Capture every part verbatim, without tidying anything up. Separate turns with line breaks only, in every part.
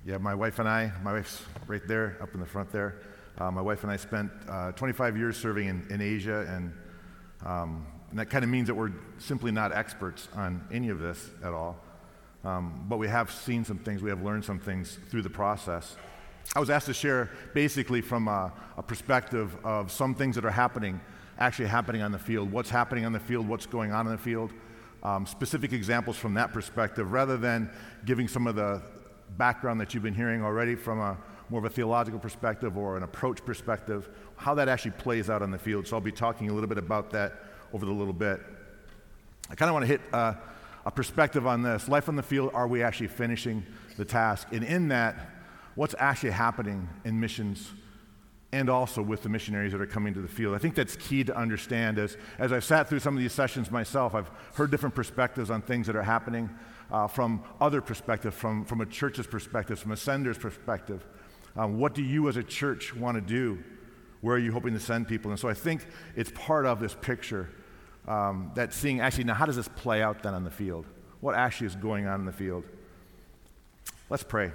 Yeah, my wife and I, my wife's right there, up in the front there. Uh, my wife and I spent uh, twenty-five years serving in, in Asia, and, um, and that kind of means that we're simply not experts on any of this at all. Um, but we have seen some things, we have learned some things through the process. I was asked to share basically from a, a perspective of some things that are happening, actually happening on the field, what's happening on the field, what's going on in the field, um, specific examples from that perspective, rather than giving some of the background that you've been hearing already from a more of a theological perspective or an approach perspective, how that actually plays out on the field. So I'll be talking a little bit about that over the little bit. I kind of want to hit uh, a perspective on this. Life on the field, are we actually finishing the task? And in that, what's actually happening in missions and also with the missionaries that are coming to the field? I think that's key to understand. As, as I've sat through some of these sessions myself, I've heard different perspectives on things that are happening uh, from other perspectives, from, from a church's perspective, from a sender's perspective. Um, what do you as a church want to do? Where are you hoping to send people? And so I think it's part of this picture um, that seeing actually, now how does this play out then on the field? What actually is going on in the field? Let's pray.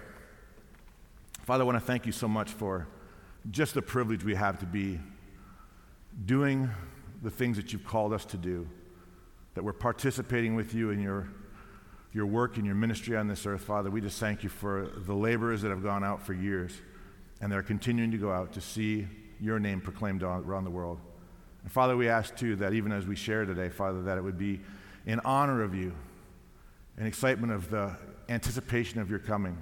Father, I want to thank you so much for just the privilege we have to be doing the things that you've called us to do, that we're participating with you in your, your work and your ministry on this earth. Father, we just thank you for the laborers that have gone out for years and they're continuing to go out to see your name proclaimed around the world. And Father, we ask too that even as we share today, Father, that it would be in honor of you, in excitement of the anticipation of your coming,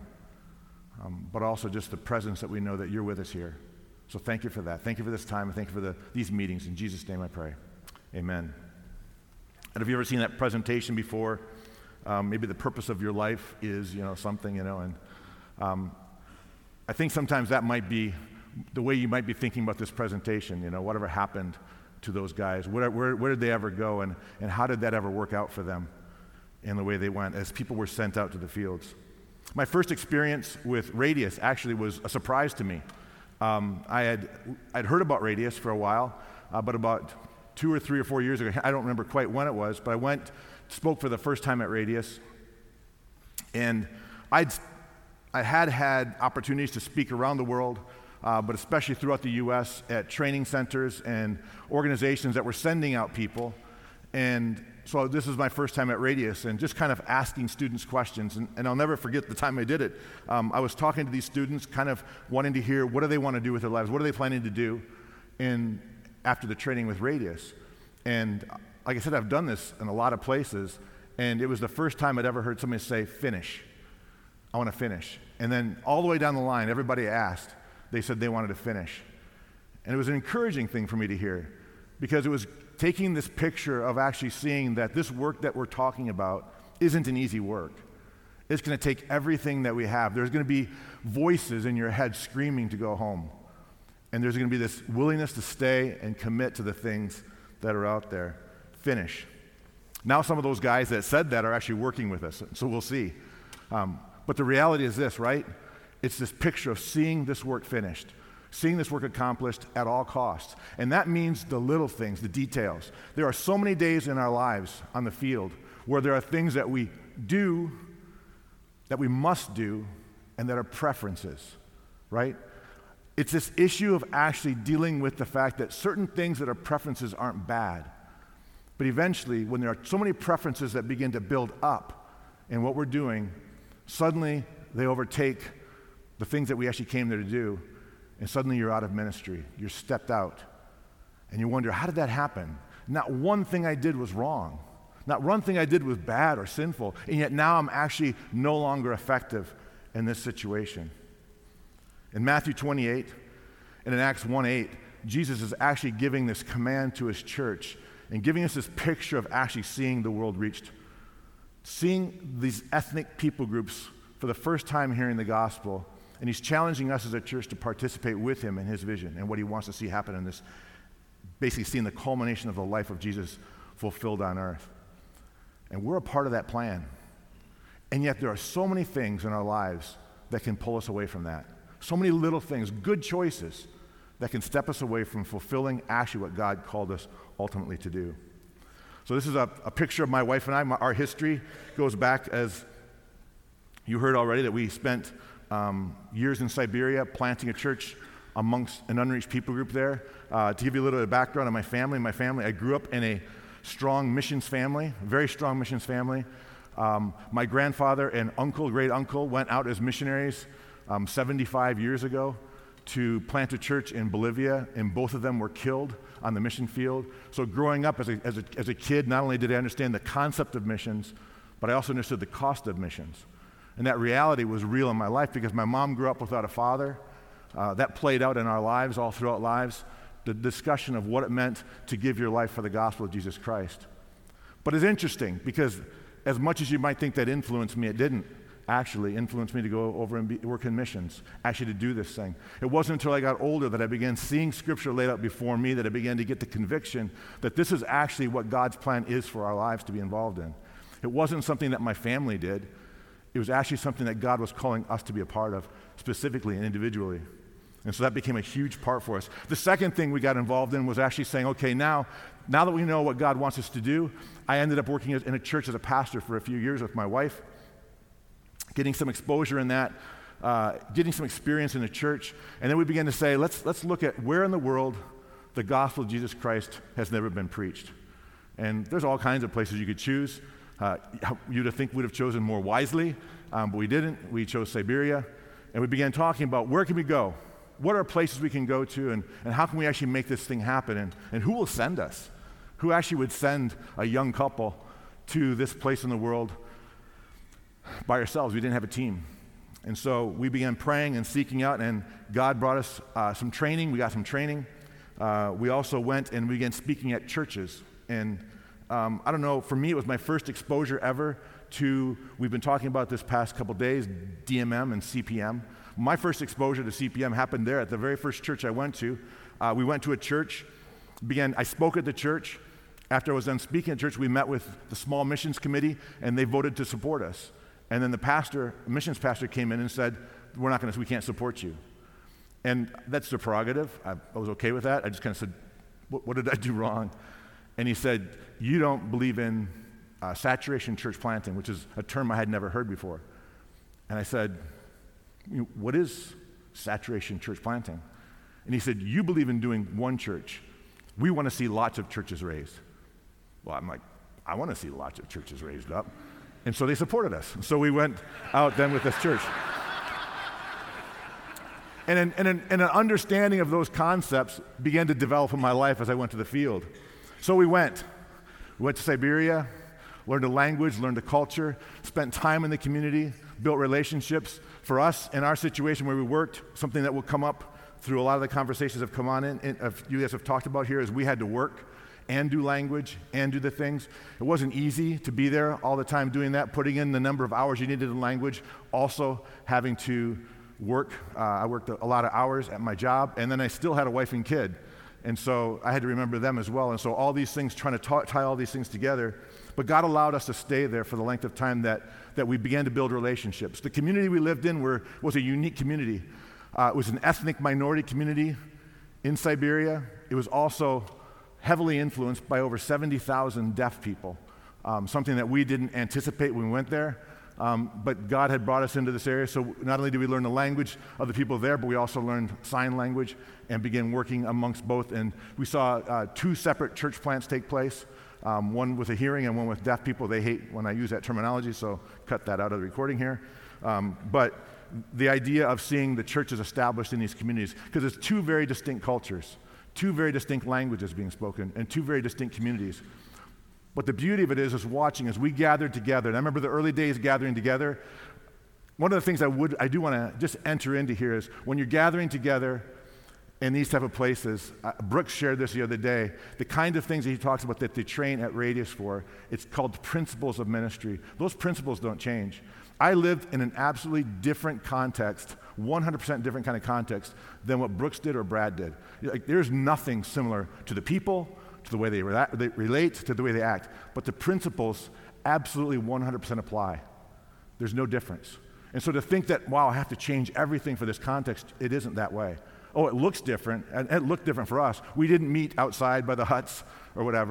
um, but also just the presence that we know that you're with us here. So thank you for that. Thank you for this time, and thank you for the, these meetings. In Jesus' name I pray. Amen. And have you ever seen that presentation before? Um, maybe the purpose of your life is, you know, something, you know, and um, I think sometimes that might be the way you might be thinking about this presentation, you know, whatever happened to those guys, where, where, where did they ever go, and, and how did that ever work out for them in the way they went as people were sent out to the fields? My first experience with Radius actually was a surprise to me. Um, I had I'd heard about Radius for a while, uh, but about two or three or four years ago, I don't remember quite when it was, but I went, spoke for the first time at Radius, and I'd I had had opportunities to speak around the world, uh, but especially throughout the U S at training centers and organizations that were sending out people, and so this is my first time at Radius and just kind of asking students questions, and, and I'll never forget the time I did it. Um, I was talking to these students, kind of wanting to hear what do they want to do with their lives, what are they planning to do in, after the training with Radius. And like I said, I've done this in a lot of places, and it was the first time I'd ever heard somebody say, finish. I want to finish. And then all the way down the line, everybody asked, they said they wanted to finish. And it was an encouraging thing for me to hear, because it was taking this picture of actually seeing that this work that we're talking about isn't an easy work. It's going to take everything that we have. There's going to be voices in your head screaming to go home. And there's going to be this willingness to stay and commit to the things that are out there. Finish. Now some of those guys that said that are actually working with us, so we'll see. Um, but the reality is this, right? It's this picture of seeing this work finished, seeing this work accomplished at all costs. And that means the little things, the details. There are so many days in our lives on the field where there are things that we do, that we must do, and that are preferences, right? It's this issue of actually dealing with the fact that certain things that are preferences aren't bad. But eventually, when there are so many preferences that begin to build up in what we're doing, suddenly they overtake the things that we actually came there to do. And suddenly you're out of ministry. You're stepped out. And you wonder, how did that happen? Not one thing I did was wrong. Not one thing I did was bad or sinful. And yet now I'm actually no longer effective in this situation. In Matthew twenty-eight and in Acts one eight, Jesus is actually giving this command to his church and giving us this picture of actually seeing the world reached. Seeing these ethnic people groups for the first time hearing the gospel. And he's challenging us as a church to participate with him in his vision and what he wants to see happen in this, basically seeing the culmination of the life of Jesus fulfilled on earth. And we're a part of that plan. And yet there are so many things in our lives that can pull us away from that. So many little things, good choices, that can step us away from fulfilling actually what God called us ultimately to do. So this is a, a picture of my wife and I. My, our history goes back, as you heard already, that we spent um, years in Siberia, planting a church amongst an unreached people group there. Uh, to give you a little bit of background on my family, my family, I grew up in a strong missions family, very strong missions family. Um, my grandfather and uncle, great uncle, went out as missionaries um, seventy-five years ago to plant a church in Bolivia, and both of them were killed on the mission field. So growing up as a, as a, as a kid, not only did I understand the concept of missions, but I also understood the cost of missions. And that reality was real in my life because my mom grew up without a father. Uh, that played out in our lives, all throughout lives, the discussion of what it meant to give your life for the gospel of Jesus Christ. But it's interesting because as much as you might think that influenced me, it didn't actually influence me to go over and be, work in missions, actually to do this thing. It wasn't until I got older that I began seeing Scripture laid out before me that I began to get the conviction that this is actually what God's plan is for our lives to be involved in. It wasn't something that my family did. It was actually something that God was calling us to be a part of, specifically and individually. And so that became a huge part for us. The second thing we got involved in was actually saying, okay, now, now that we know what God wants us to do, I ended up working in a church as a pastor for a few years with my wife, getting some exposure in that, uh, getting some experience in the church, and then we began to say, let's, let's look at where in the world the gospel of Jesus Christ has never been preached. And there's all kinds of places you could choose. Uh, you'd have think we'd have chosen more wisely, um, but we didn't. We chose Siberia, and we began talking about where can we go? What are places we can go to, and, and how can we actually make this thing happen, and, and who will send us? Who actually would send a young couple to this place in the world by ourselves? We didn't have a team. And so we began praying and seeking out, and God brought us uh, some training. We got some training. Uh, we also went and we began speaking at churches. And um, I don't know, for me, it was my first exposure ever to, we've been talking about this past couple days, D M M and C P M. My first exposure to C P M happened there at the very first church I went to. Uh, we went to a church, began, I spoke at the church. After I was done speaking at church, we met with the small missions committee, and they voted to support us. And then the pastor, missions pastor came in and said, we're not going to, we can't support you. And that's their prerogative. I, I was okay with that. I just kind of said, what, what did I do wrong? And he said, you don't believe in uh, saturation church planting, which is a term I had never heard before. And I said, what is saturation church planting? And he said, you believe in doing one church. We want to see lots of churches raised. Well, I'm like, I want to see lots of churches raised up. And so they supported us. So we went out then with this church. And an, and, an, and an understanding of those concepts began to develop in my life as I went to the field. So we went. We went to Siberia, learned a language, learned a culture, spent time in the community, built relationships. For us, in our situation where we worked, something that will come up through a lot of the conversations that have come on in, in uh, you guys have talked about here, is we had to work and do language and do the things. It wasn't easy to be there all the time doing that, putting in the number of hours you needed in language, also having to work. Uh, I worked a lot of hours at my job, and then I still had a wife and kid. And so I had to remember them as well. And so all these things, trying to ta- tie all these things together. But God allowed us to stay there for the length of time that, that we began to build relationships. The community we lived in were, was a unique community. Uh, it was an ethnic minority community in Siberia. It was also heavily influenced by over seventy thousand deaf people, um, something that we didn't anticipate when we went there. Um, but God had brought us into this area, so not only did we learn the language of the people there, but we also learned sign language and began working amongst both. And we saw uh, two separate church plants take place, um, one with a hearing and one with deaf people. They hate when I use that terminology, so cut that out of the recording here. Um, but the idea of seeing the churches established in these communities, because it's two very distinct cultures, two very distinct languages being spoken, and two very distinct communities. But the beauty of it is, is watching as we gathered together. And I remember the early days gathering together. One of the things I would, I do want to just enter into here is when you're gathering together in these type of places, uh, Brooks shared this the other day, the kind of things that he talks about that they train at Radius for, it's called principles of ministry. Those principles don't change. I lived in an absolutely different context, one hundred percent different kind of context than what Brooks did or Brad did. Like, there's nothing similar to the people, to the way they, re- they relate, to the way they act. But the principles absolutely one hundred percent apply. There's no difference. And so to think that, wow, I have to change everything for this context, it isn't that way. Oh, it looks different, and it looked different for us. We didn't meet outside by the huts or whatever.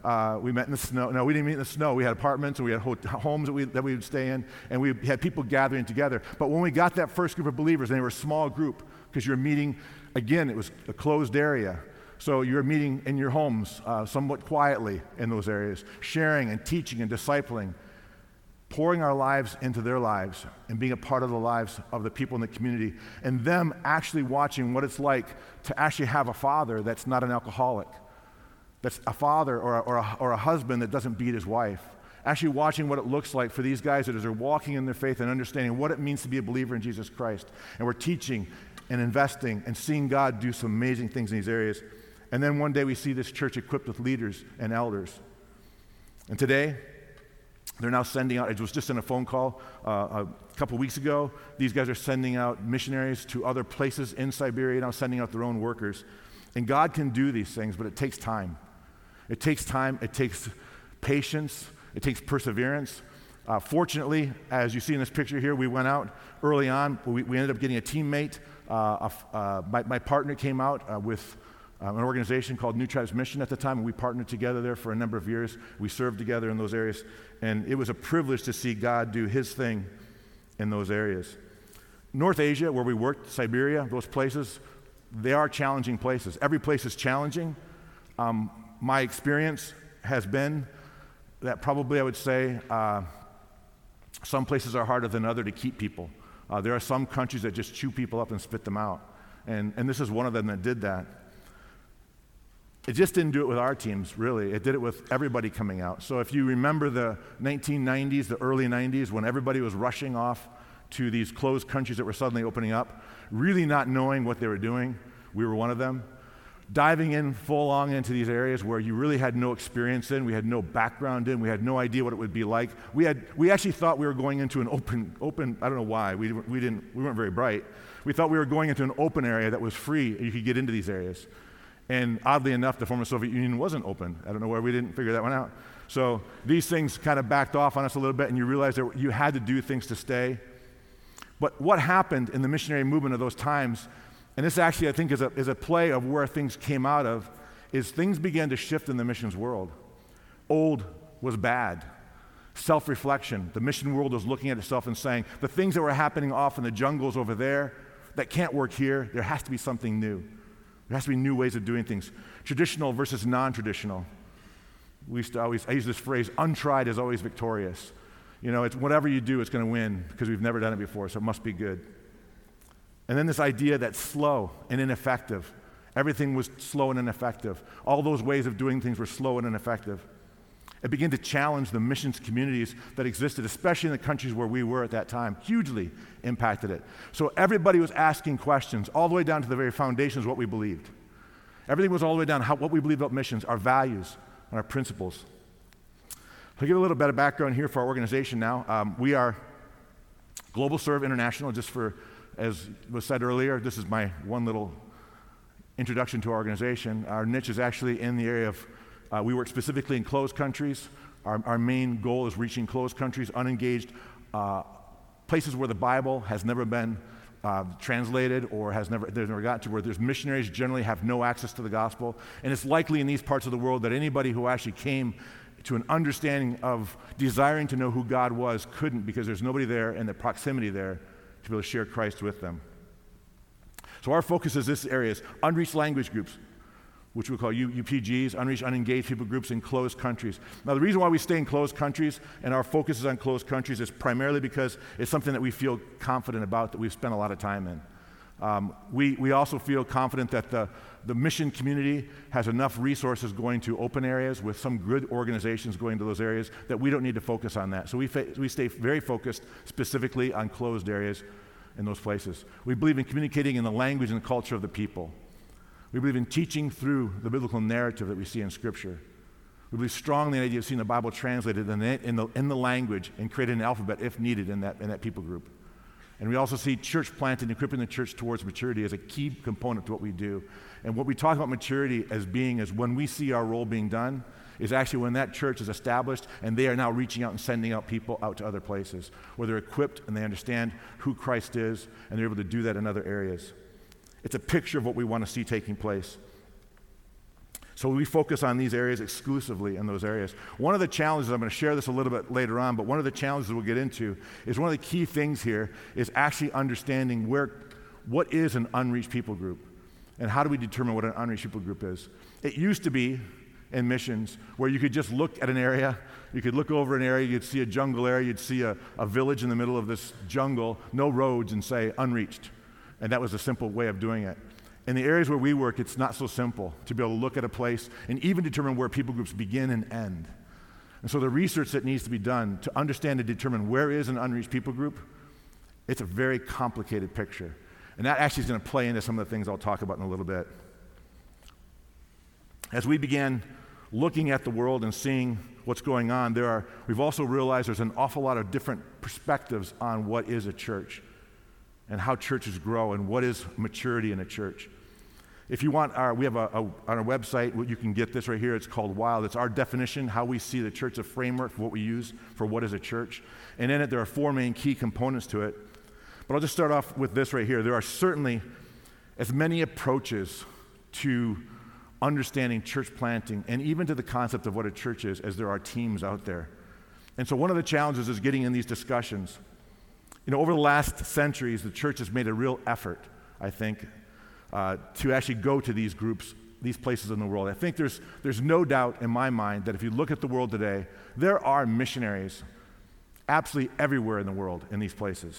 Uh, we met in the snow. No, we didn't meet in the snow. We had apartments, and we had ho- homes that we, that we would stay in, and we had people gathering together. But when we got that first group of believers, and they were a small group, because you're meeting, again, it was a closed area. So you're meeting in your homes uh, somewhat quietly in those areas, sharing and teaching and discipling, pouring our lives into their lives and being a part of the lives of the people in the community, and them actually watching what it's like to actually have a father that's not an alcoholic, that's a father or a, or a, or a husband that doesn't beat his wife, actually watching what it looks like for these guys that are walking in their faith and understanding what it means to be a believer in Jesus Christ. And we're teaching and investing and seeing God do some amazing things in these areas. And then one day we see this church equipped with leaders and elders. And today, they're now sending out, I was just in a phone call uh, a couple weeks ago, these guys are sending out missionaries to other places in Siberia, now sending out their own workers. And God can do these things, but it takes time. It takes time, it takes patience, it takes perseverance. Uh, fortunately, as you see in this picture here, we went out early on, we, we ended up getting a teammate. Uh, uh, my, my partner came out uh, with Um, an organization called New Tribes Mission at the time, and we partnered together there for a number of years. We served together in those areas, and it was a privilege to see God do his thing in those areas. North Asia, where we worked, Siberia, those places, they are challenging places. Every place is challenging. Um, my experience has been that probably I would say uh, some places are harder than others to keep people. Uh, there are some countries that just chew people up and spit them out, and, and this is one of them that did that. It just didn't do it with our teams, really. It did it with everybody coming out. So if you remember the nineteen nineties, the early nineties, when everybody was rushing off to these closed countries that were suddenly opening up, really not knowing what they were doing, we were one of them. Diving in full on into these areas where you really had no experience in, we had no background in, we had no idea what it would be like. We had, we actually thought we were going into an open, open. I don't know why, we, we, didn't, we weren't very bright. We thought we were going into an open area that was free, and you could get into these areas. And oddly enough, the former Soviet Union wasn't open. I don't know where we didn't figure that one out. So these things kind of backed off on us a little bit, and you realized that you had to do things to stay. But what happened in the missionary movement of those times, and this actually I think is a, is a play of where things came out of, is things began to shift in the missions world. Old was bad. Self-reflection. The mission world was looking at itself and saying, the things that were happening off in the jungles over there that can't work here, there has to be something new. There has to be new ways of doing things. Traditional versus non-traditional. We used to always, I use this phrase, untried is always victorious. You know, it's whatever you do, it's going to win because we've never done it before, so it must be good. And then this idea that slow and ineffective. Everything was slow and ineffective. All those ways of doing things were slow and ineffective. It began to challenge the missions communities that existed, especially in the countries where we were at that time. Hugely impacted it. So everybody was asking questions, all the way down to the very foundations of what we believed. Everything was all the way down how what we believed about missions, our values, and our principles. I'll give a little bit of background here for our organization now. Um, we are Global Serve International, just for, as was said earlier, this is my one little introduction to our organization. Our niche is actually in the area of Uh, we work specifically in closed countries. Our, our main goal is reaching closed countries, unengaged, uh, places where the Bible has never been uh, translated or has never, they've never gotten to, where there's missionaries generally have no access to the gospel. And it's likely in these parts of the world that anybody who actually came to an understanding of desiring to know who God was couldn't, because there's nobody there in the proximity there to be able to share Christ with them. So our focus is this area, is unreached language groups, which we call U P Gs, unreached, unengaged people groups in closed countries. Now, the reason why we stay in closed countries and our focus is on closed countries is primarily because it's something that we feel confident about, that we've spent a lot of time in. Um, we, we also feel confident that the, the mission community has enough resources going to open areas with some good organizations going to those areas that we don't need to focus on that. So we, fa- we stay very focused specifically on closed areas in those places. We believe in communicating in the language and the culture of the people. We believe in teaching through the biblical narrative that we see in Scripture. We believe strongly in the idea of seeing the Bible translated in the, in the, in the language and creating an alphabet, if needed, in that, in that people group. And we also see church planted and equipping the church towards maturity as a key component to what we do. And what we talk about maturity as being is when we see our role being done, is actually when that church is established and they are now reaching out and sending out people out to other places, where they're equipped and they understand who Christ is, and they're able to do that in other areas. It's a picture of what we want to see taking place. So we focus on these areas exclusively in those areas. One of the challenges, I'm going to share this a little bit later on, but one of the challenges we'll get into is one of the key things here is actually understanding where, what is an unreached people group, and how do we determine what an unreached people group is. It used to be in missions where you could just look at an area, you could look over an area, you'd see a jungle area, you'd see a, a village in the middle of this jungle, no roads, and say unreached. And that was a simple way of doing it. In the areas where we work, it's not so simple to be able to look at a place and even determine where people groups begin and end. And so the research that needs to be done to understand and determine where is an unreached people group, it's a very complicated picture. And that actually is going to play into some of the things I'll talk about in a little bit. As we began looking at the world and seeing what's going on, there are, we've also realized there's an awful lot of different perspectives on what is a church and how churches grow and what is maturity in a church. If you want our, we have a, a on our website, you can get this right here. It's called WILD. It's our definition, how we see the church, a framework for what we use for what is a church. And in it, there are four main key components to it. But I'll just start off with this right here. There are certainly as many approaches to understanding church planting and even to the concept of what a church is as there are teams out there. And so one of the challenges is getting in these discussions. You know, over the last centuries, the church has made a real effort, I think, uh, to actually go to these groups, these places in the world. I think there's, there's no doubt in my mind that if you look at the world today, there are missionaries absolutely everywhere in the world in these places.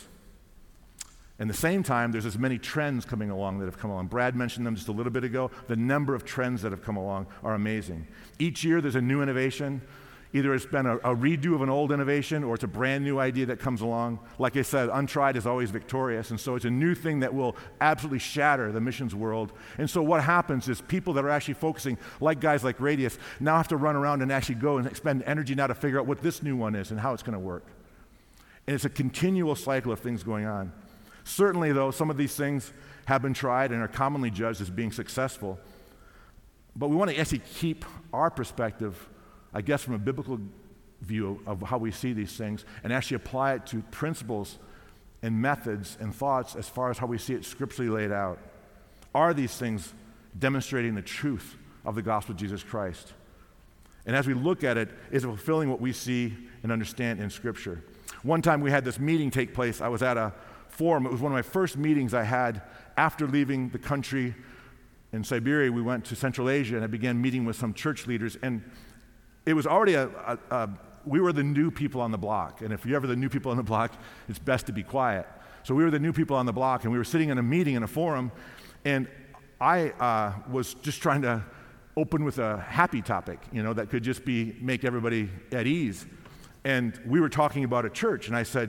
At the same time, there's as many trends coming along that have come along. Brad mentioned them just a little bit ago. The number of trends that have come along are amazing. Each year there's a new innovation. Either it's been a, a redo of an old innovation or it's a brand new idea that comes along. Like I said, untried is always victorious, and so it's a new thing that will absolutely shatter the missions world. And so what happens is people that are actually focusing, like guys like Radius, now have to run around and actually go and spend energy now to figure out what this new one is and how it's going to work. And it's a continual cycle of things going on. Certainly, though, some of these things have been tried and are commonly judged as being successful. But we want to actually keep our perspective, I guess, from a biblical view of how we see these things and actually apply it to principles and methods and thoughts as far as how we see it scripturally laid out. Are these things demonstrating the truth of the gospel of Jesus Christ? And as we look at it, is it fulfilling what we see and understand in Scripture? One time we had this meeting take place. I was at a forum. It was one of my first meetings I had after leaving the country in Siberia. We went to Central Asia and I began meeting with some church leaders, and it was already a, a, a we were the new people on the block, and if you're ever the new people on the block, it's best to be quiet. So we were the new people on the block, and we were sitting in a meeting in a forum, and I uh, was just trying to open with a happy topic, you know, that could just be make everybody at ease. And we were talking about a church, and I said,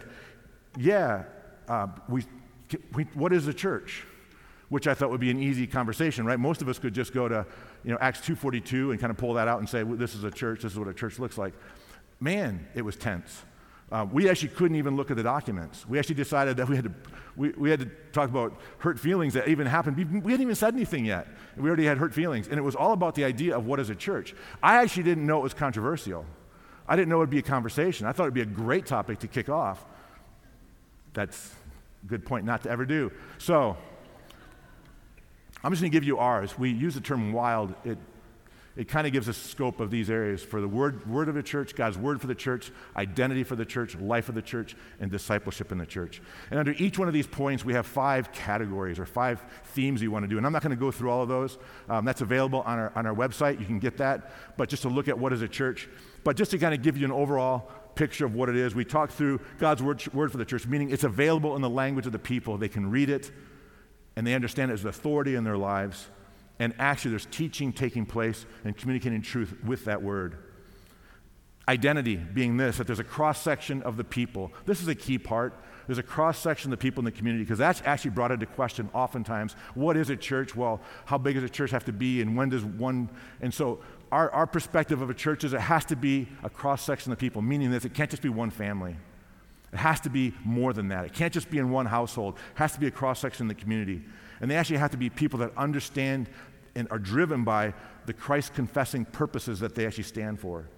yeah, Uh, we, we, what is a church? Which I thought would be an easy conversation, right? Most of us could just go to, you know, Acts two forty-two and kind of pull that out and say, well, this is a church, this is what a church looks like. Man, it was tense. Uh, we actually couldn't even look at the documents. We actually decided that we had to, we, we had to talk about hurt feelings that even happened. We, we hadn't even said anything yet. We already had hurt feelings. And it was all about the idea of what is a church. I actually didn't know it was controversial. I didn't know it would be a conversation. I thought it would be a great topic to kick off. That's a good point not to ever do. So, I'm just going to give you ours. We use the term wild. It it kind of gives us scope of these areas for the word, word of the church, God's word for the church, identity for the church, life of the church, and discipleship in the church. And under each one of these points, we have five categories or five themes you want to do. And I'm not going to go through all of those. Um, that's available on our, on our website. You can get that. But just to look at what is a church. But just to kind of give you an overall picture of what it is, we talked through God's word, word for the church, meaning it's available in the language of the people. They can read it, and they understand it as authority in their lives. And actually, there's teaching taking place and communicating truth with that word. Identity being this, that there's a cross-section of the people. This is a key part. There's a cross-section of the people in the community, because that's actually brought into question oftentimes. What is a church? Well, how big does a church have to be, and when does one... And so our, our perspective of a church is it has to be a cross-section of the people, meaning that it can't just be one family. It has to be more than that. It can't just be in one household. It has to be a cross-section in the community. And they actually have to be people that understand and are driven by the Christ-confessing purposes that they actually stand for.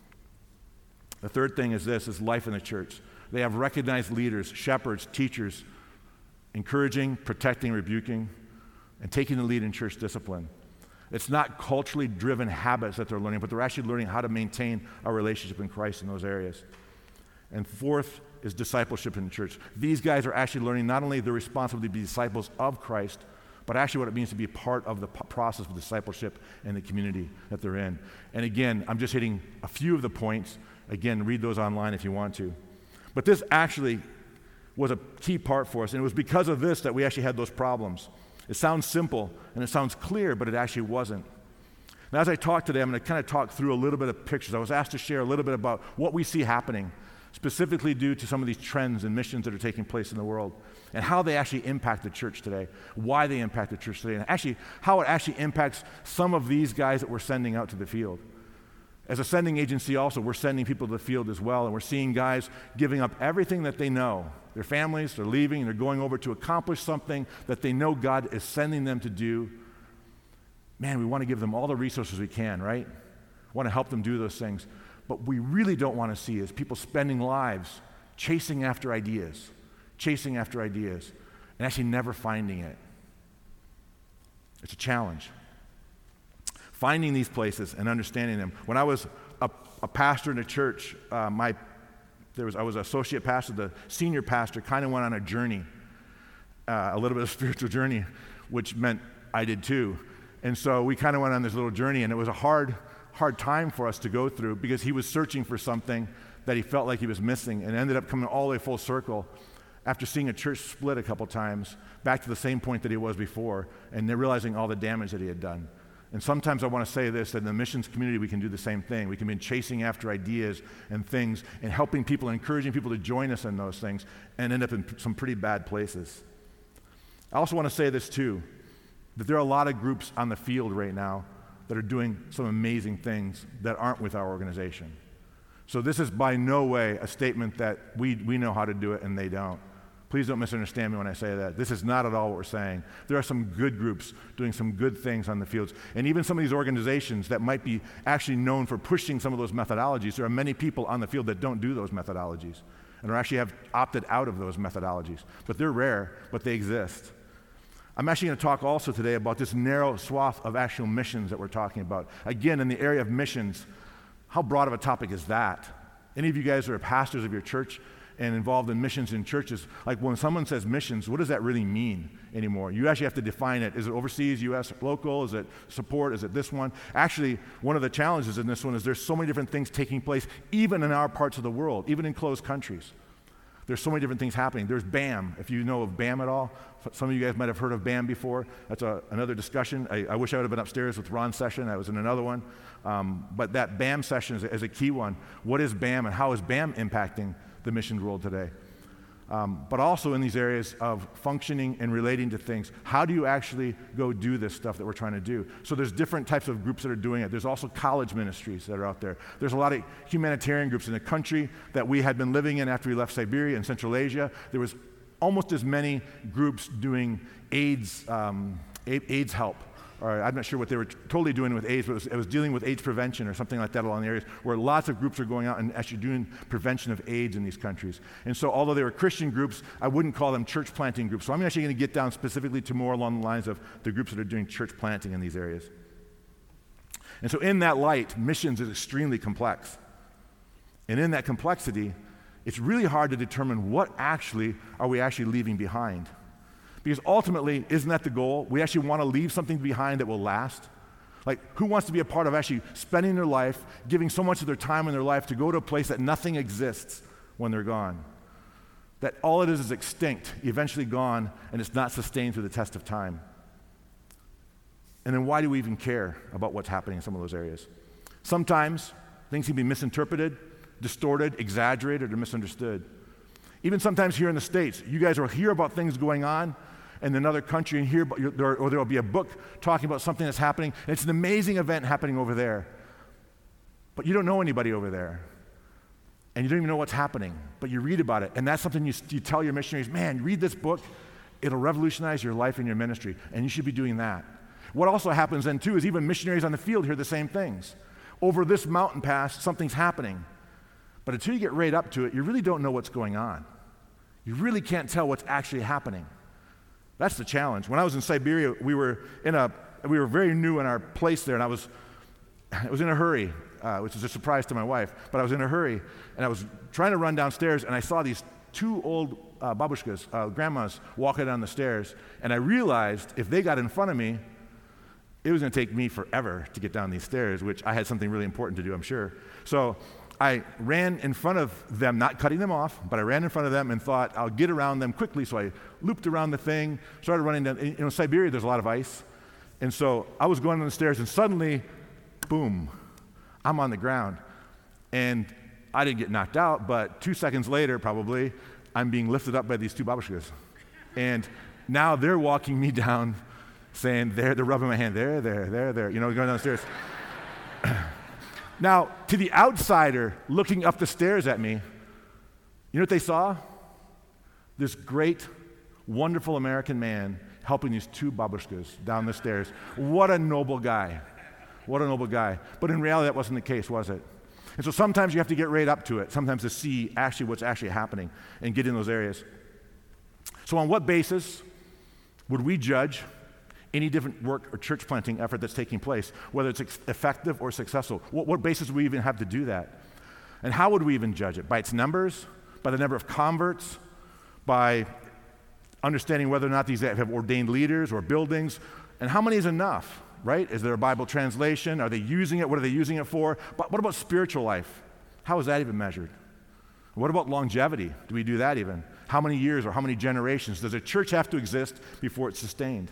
The third thing is this, is life in the church. They have recognized leaders, shepherds, teachers, encouraging, protecting, rebuking, and taking the lead in church discipline. It's not culturally driven habits that they're learning, but they're actually learning how to maintain our relationship in Christ in those areas. And fourth is discipleship in the church. These guys are actually learning not only the responsibility to be disciples of Christ, but actually what it means to be a part of the p- process of discipleship in the community that they're in. And again, I'm just hitting a few of the points. Again, read those online if you want to. But this actually was a key part for us, and it was because of this that we actually had those problems. It sounds simple, and it sounds clear, but it actually wasn't. Now, as I talk today, I'm going to kind of talk through a little bit of pictures. I was asked to share a little bit about what we see happening, specifically due to some of these trends and missions that are taking place in the world, and how they actually impact the church today, why they impact the church today, and actually how it actually impacts some of these guys that we're sending out to the field. As a sending agency also, we're sending people to the field as well, and we're seeing guys giving up everything that they know. Their families, they're leaving, and they're going over to accomplish something that they know God is sending them to do. Man, we want to give them all the resources we can, right? We want to help them do those things. But we really don't want to see is people spending lives chasing after ideas, chasing after ideas, and actually never finding it. It's a challenge. Finding these places and understanding them. When I was a, a pastor in a church, uh, my there was I was an associate pastor. The senior pastor kind of went on a journey, uh, a little bit of a spiritual journey, which meant I did too. And so we kind of went on this little journey, and it was a hard, hard time for us to go through because he was searching for something that he felt like he was missing, and ended up coming all the way full circle after seeing a church split a couple times, back to the same point that he was before, and then realizing all the damage that he had done. And sometimes I want to say this, that in the missions community we can do the same thing. We can be chasing after ideas and things and helping people, encouraging people to join us in those things, and end up in some pretty bad places. I also want to say this too, that there are a lot of groups on the field right now that are doing some amazing things that aren't with our organization. So this is by no way a statement that we, we know how to do it and they don't. Please don't misunderstand me when I say that. This is not at all what we're saying. There are some good groups doing some good things on the fields. And even some of these organizations that might be actually known for pushing some of those methodologies, there are many people on the field that don't do those methodologies and are actually have opted out of those methodologies. But they're rare, but they exist. I'm actually going to talk also today about this narrow swath of actual missions that we're talking about. Again, in the area of missions, how broad of a topic is that? Any of you guys who are pastors of your church and involved in missions in churches, like when someone says missions, what does that really mean anymore? You actually have to define it. Is it overseas, U S, local? Is it support? Is it this one? Actually, one of the challenges in this one is there's so many different things taking place, even in our parts of the world, even in closed countries. There's so many different things happening. There's B A M. If you know of B A M at all, some of you guys might have heard of B A M before. That's a, another discussion. I, I wish I would have been upstairs with Ron's session. I was in another one. Um, but that B A M session is a, is a key one. What is B A M and how is B A M impacting the mission world today? Um, but also in these areas of functioning and relating to things. How do you actually go do this stuff that we're trying to do? So there's different types of groups that are doing it. There's also college ministries that are out there. There's a lot of humanitarian groups in the country that we had been living in after we left Siberia and Central Asia. There was almost as many groups doing AIDS, um, AIDS help. Or I'm not sure what they were t- totally doing with AIDS, but it was, it was dealing with AIDS prevention or something like that along the areas where lots of groups are going out and actually doing prevention of AIDS in these countries. And so although they were Christian groups, I wouldn't call them church planting groups. So I'm actually going to get down specifically to more along the lines of the groups that are doing church planting in these areas. And so in that light, missions is extremely complex. And in that complexity, it's really hard to determine what actually are we actually leaving behind. Because ultimately, isn't that the goal? We actually want to leave something behind that will last. Like, who wants to be a part of actually spending their life, giving so much of their time in their life to go to a place that nothing exists when they're gone? That all it is is extinct, eventually gone, and it's not sustained through the test of time. And then why do we even care about what's happening in some of those areas? Sometimes things can be misinterpreted, distorted, exaggerated, or misunderstood. Even sometimes here in the States, you guys will hear about things going on in another country and hear about, or there will be a book talking about something that's happening, and it's an amazing event happening over there. But you don't know anybody over there. And you don't even know what's happening, but you read about it. And that's something you, you tell your missionaries, man, read this book. It'll revolutionize your life and your ministry, and you should be doing that. What also happens then, too, is even missionaries on the field hear the same things. Over this mountain pass, something's happening. But until you get right up to it, you really don't know what's going on. You really can't tell what's actually happening. That's the challenge. When I was in Siberia, we were in a, we were very new in our place there, and I was, I was in a hurry, uh, which is a surprise to my wife, but I was in a hurry, and I was trying to run downstairs, and I saw these two old uh, babushkas, uh, grandmas, walking down the stairs, and I realized if they got in front of me, it was going to take me forever to get down these stairs, which I had something really important to do, I'm sure. So I ran in front of them, not cutting them off, but I ran in front of them and thought I'll get around them quickly. So I looped around the thing, started running down. You know, Siberia, there's a lot of ice. And so I was going down the stairs, and suddenly, boom, I'm on the ground. And I didn't get knocked out, but two seconds later, probably, I'm being lifted up by these two babushkas. And now they're walking me down, saying, there, they're rubbing my hand, there, there, there, there, you know, going downstairs. Now, to the outsider looking up the stairs at me, you know what they saw? This great, wonderful American man helping these two babushkas down the stairs. What a noble guy. What a noble guy. But in reality, that wasn't the case, was it? And so sometimes you have to get right up to it, sometimes to see actually what's actually happening and get in those areas. So on what basis would we judge any different work or church planting effort that's taking place, whether it's ex- effective or successful? What, what basis would we even have to do that? And how would we even judge it? By its numbers? By the number of converts? By understanding whether or not these have ordained leaders or buildings? And how many is enough, right? Is there a Bible translation? Are they using it? What are they using it for? But what about spiritual life? How is that even measured? What about longevity? Do we do that even? How many years or how many generations? Does a church have to exist before it's sustained?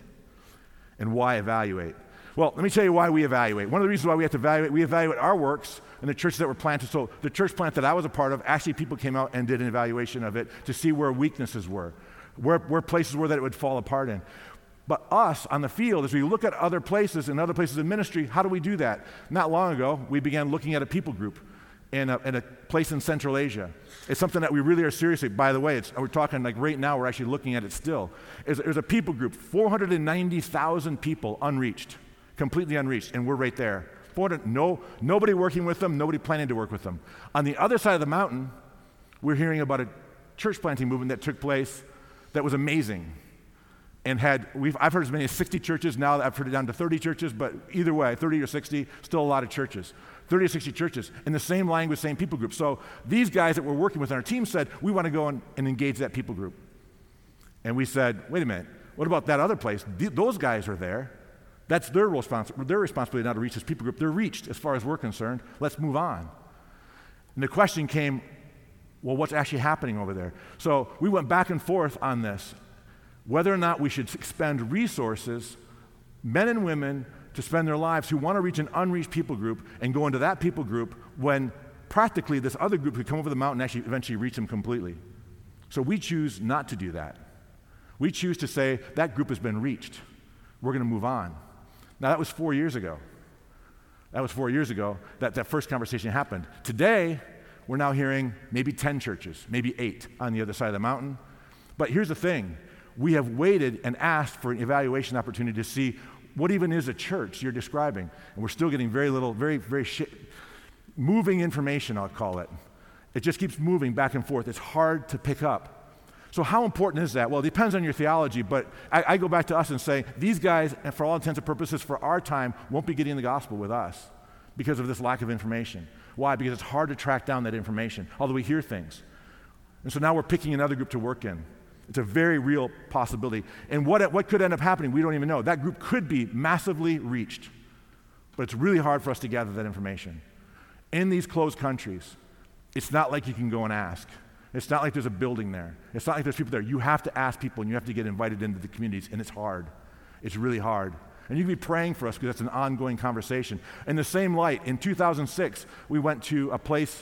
And why evaluate? Well, let me tell you why we evaluate. One of the reasons why we have to evaluate, we evaluate our works and the churches that were planted. So the church plant that I was a part of, actually people came out and did an evaluation of it to see where weaknesses were, where, where places were that it would fall apart in. But us on the field, as we look at other places and other places in ministry, how do we do that? Not long ago, we began looking at a people group in a, in a place in Central Asia. It's something that we really are seriously, by the way, it's, we're talking like right now, we're actually looking at it still. There's, there's a people group, four hundred ninety thousand people unreached, completely unreached, and we're right there. four hundred, no, nobody working with them, nobody planning to work with them. On the other side of the mountain, we're hearing about a church planting movement that took place that was amazing. And had, we've, I've heard as many as sixty churches, now I've heard it down to thirty churches, but either way, thirty or sixty, still a lot of churches. thirty or sixty churches in the same language, same people group. So these guys that we're working with on our team said, we want to go and, and engage that people group. And we said, wait a minute, what about that other place? Th- those guys are there. That's their, respons- their responsibility now to reach this people group. They're reached as far as we're concerned. Let's move on. And the question came, well, what's actually happening over there? So we went back and forth on this, whether or not we should expend resources, men and women, to spend their lives who want to reach an unreached people group and go into that people group when practically this other group could come over the mountain and actually eventually reach them completely. So we choose not to do that. We choose to say that group has been reached. We're going to move on. Now that was four years ago. That was four years ago that that first conversation happened. Today, we're now hearing maybe ten churches, maybe eight on the other side of the mountain. But here's the thing. We have waited and asked for an evaluation opportunity to see what even is a church you're describing. And we're still getting very little, very, very sh- moving information, I'll call it. It just keeps moving back and forth. It's hard to pick up. So how important is that? Well, it depends on your theology, but I, I go back to us and say, these guys, and for all intents and purposes, for our time, won't be getting the gospel with us because of this lack of information. Why? Because it's hard to track down that information, although we hear things. And so now we're picking another group to work in. It's a very real possibility. And what, what could end up happening, we don't even know. That group could be massively reached, but it's really hard for us to gather that information. In these closed countries, it's not like you can go and ask. It's not like there's a building there. It's not like there's people there. You have to ask people, and you have to get invited into the communities, and it's hard. It's really hard. And you can be praying for us because that's an ongoing conversation. In the same light, in two thousand six, we went to a place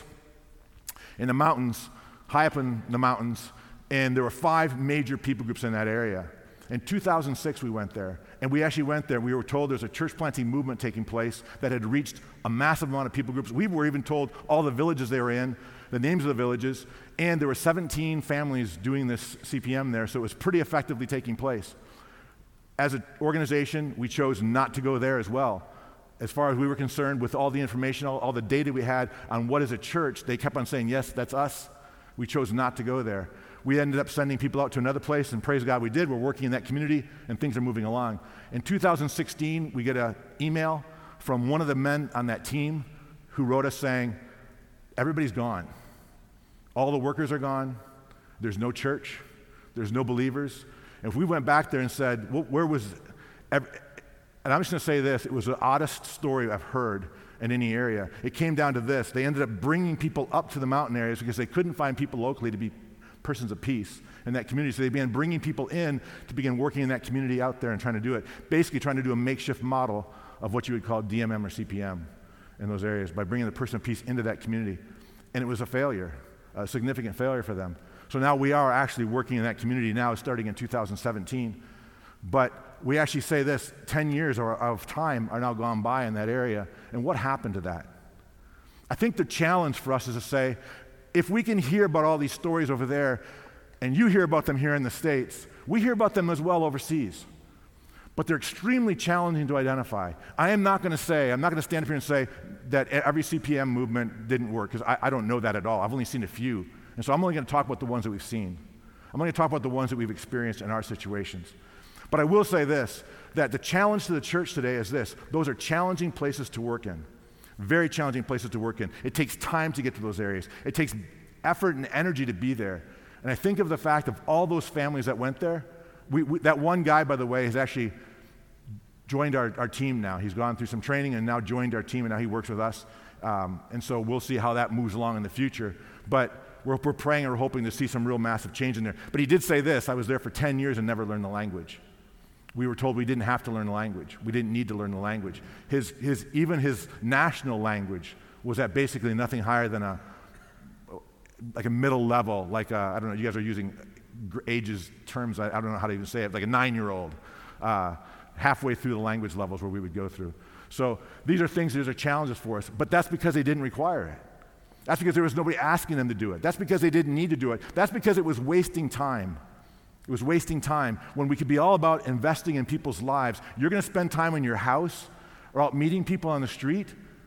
in the mountains, high up in the mountains, and there were five major people groups in that area. In two thousand six, we went there, and we actually went there. We were told there's a church planting movement taking place that had reached a massive amount of people groups. We were even told all the villages they were in, the names of the villages, and there were seventeen families doing this C P M there, so it was pretty effectively taking place. As an organization, we chose not to go there as well. As far as we were concerned, with all the information, all, all the data we had on what is a church, they kept on saying, yes, that's us. We chose not to go there. we ended up sending people out to another place, and praise God we did. We're working in that community, and things are moving along. In two thousand sixteen, we get an email from one of the men on that team who wrote us saying, everybody's gone. All the workers are gone. There's no church. There's no believers. And if we went back there and said, well, where was, every, and I'm just going to say this, it was the oddest story I've heard in any area. It came down to this. They ended up bringing people up to the mountain areas because they couldn't find people locally to be persons of peace in that community. So they began bringing people in to begin working in that community out there and trying to do it. Basically trying to do a makeshift model of what you would call D M M or C P M in those areas by bringing the person of peace into that community. And it was a failure, a significant failure for them. So now we are actually working in that community now starting in two thousand seventeen. But we actually say this, ten years of time are now gone by in that area. And what happened to that? I think the challenge for us is to say, if we can hear about all these stories over there, and you hear about them here in the States, we hear about them as well overseas. But they're extremely challenging to identify. I am not going to say, I'm not going to stand up here and say that every C P M movement didn't work, because I, I don't know that at all. I've only seen a few. And so I'm only going to talk about the ones that we've seen. I'm going to talk about the ones that we've experienced in our situations. But I will say this, that the challenge to the church today is this. Those are challenging places to work in. Very challenging places to work in. It takes time to get to those areas. It takes effort and energy to be there. And I think of the fact of all those families that went there. We, we, that one guy, by the way, has actually joined our, our team now. He's gone through some training and now joined our team, and now he works with us. Um, and so we'll see how that moves along in the future. But we're, we're praying and we're hoping to see some real massive change in there. But he did say this, I was there for ten years and never learned the language. We were told we didn't have to learn the language. We didn't need to learn the language. His, his, even his national language was at basically nothing higher than a, like a middle level, like a, I don't know, you guys are using ages, terms, I, I don't know how to even say it, like a nine-year-old, uh, halfway through the language levels where we would go through. So these are things, these are challenges for us, but that's because they didn't require it. That's because there was nobody asking them to do it. That's because they didn't need to do it. That's because it was wasting time. It was wasting time when we could be all about investing in people's lives. You're going to spend time in your house or out meeting people on the street,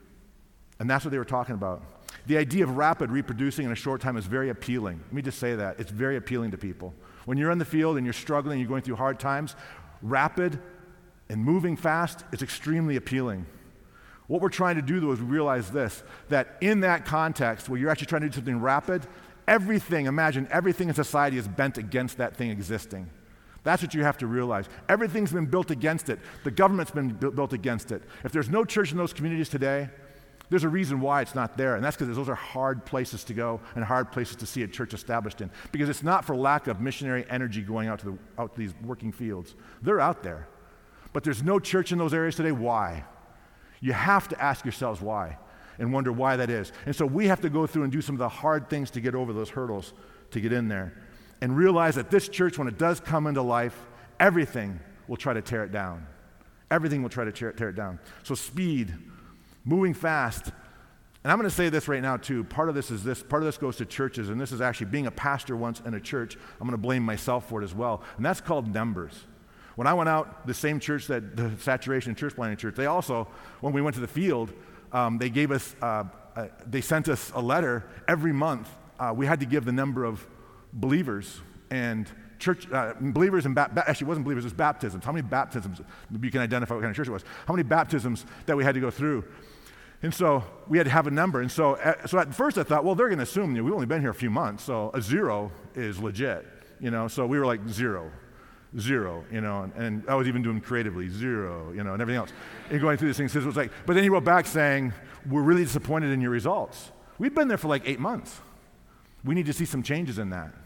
and that's what they were talking about. The idea of rapid reproducing in a short time is very appealing. Let me just say that. It's very appealing to people. When you're in the field and you're struggling, you're going through hard times, rapid and moving fast is extremely appealing. What we're trying to do, though, is realize this, that in that context where you're actually trying to do something rapid, everything, imagine, everything in society is bent against that thing existing. That's what you have to realize. Everything's been built against it. The government's been bu- built against it. If there's no church in those communities today, there's a reason why it's not there, and that's because those are hard places to go and hard places to see a church established in, because it's not for lack of missionary energy going out to, the, out to these working fields. They're out there. But there's no church in those areas today. Why? You have to ask yourselves why and wonder why that is. And so we have to go through and do some of the hard things to get over those hurdles to get in there and realize that this church, when it does come into life, everything will try to tear it down. Everything will try to tear, tear it down. So speed, moving fast. And I'm going to say this right now too. Part of this is this. Part of this goes to churches, and this is actually being a pastor once in a church. I'm going to blame myself for it as well. And that's called numbers. When I went out, the same church that the Saturation Church Planting Church, they also, when we went to the field, um, they gave us, uh, uh, they sent us a letter every month. Uh, we had to give the number of believers and church, uh, believers and, ba- ba- actually it wasn't believers, it was baptisms. How many baptisms, you can identify what kind of church it was. How many baptisms that we had to go through. And so we had to have a number. And so, uh, so at first I thought, well, they're going to assume, you know, we've only been here a few months, so a zero is legit, you know. So we were like zero. Zero, you know, and, and I was even doing creatively, zero, you know, and everything else. And going through these things, it was like, but then he wrote back saying, we're really disappointed in your results. We've been there for like eight months. We need to see some changes in that.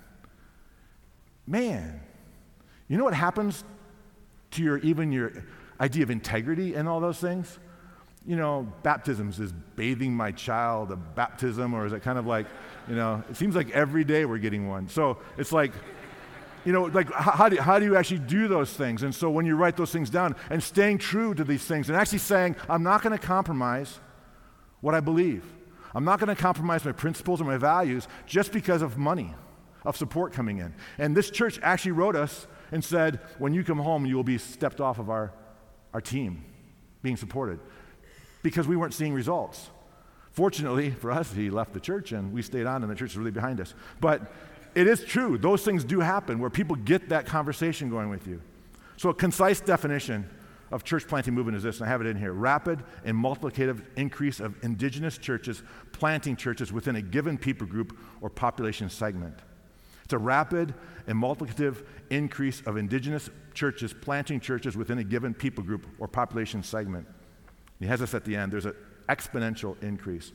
Man, you know what happens to your, even your idea of integrity and all those things? You know, baptisms, is bathing my child a baptism, or is it kind of like, you know, it seems like every day we're getting one. So it's like, you know, like how do, how do you actually do those things? And so when you write those things down and staying true to these things and actually saying, I'm not going to compromise what I believe. I'm not going to compromise my principles or my values just because of money, of support coming in. And this church actually wrote us and said, when you come home, you will be stepped off of our, our team being supported because we weren't seeing results. Fortunately for us, he left the church and we stayed on and the church is really behind us. But it is true. Those things do happen where people get that conversation going with you. So a concise definition of church planting movement is this, and I have it in here. Rapid and multiplicative increase of indigenous churches planting churches within a given people group or population segment. It's a rapid and multiplicative increase of indigenous churches planting churches within a given people group or population segment. He has this at the end. There's an exponential increase.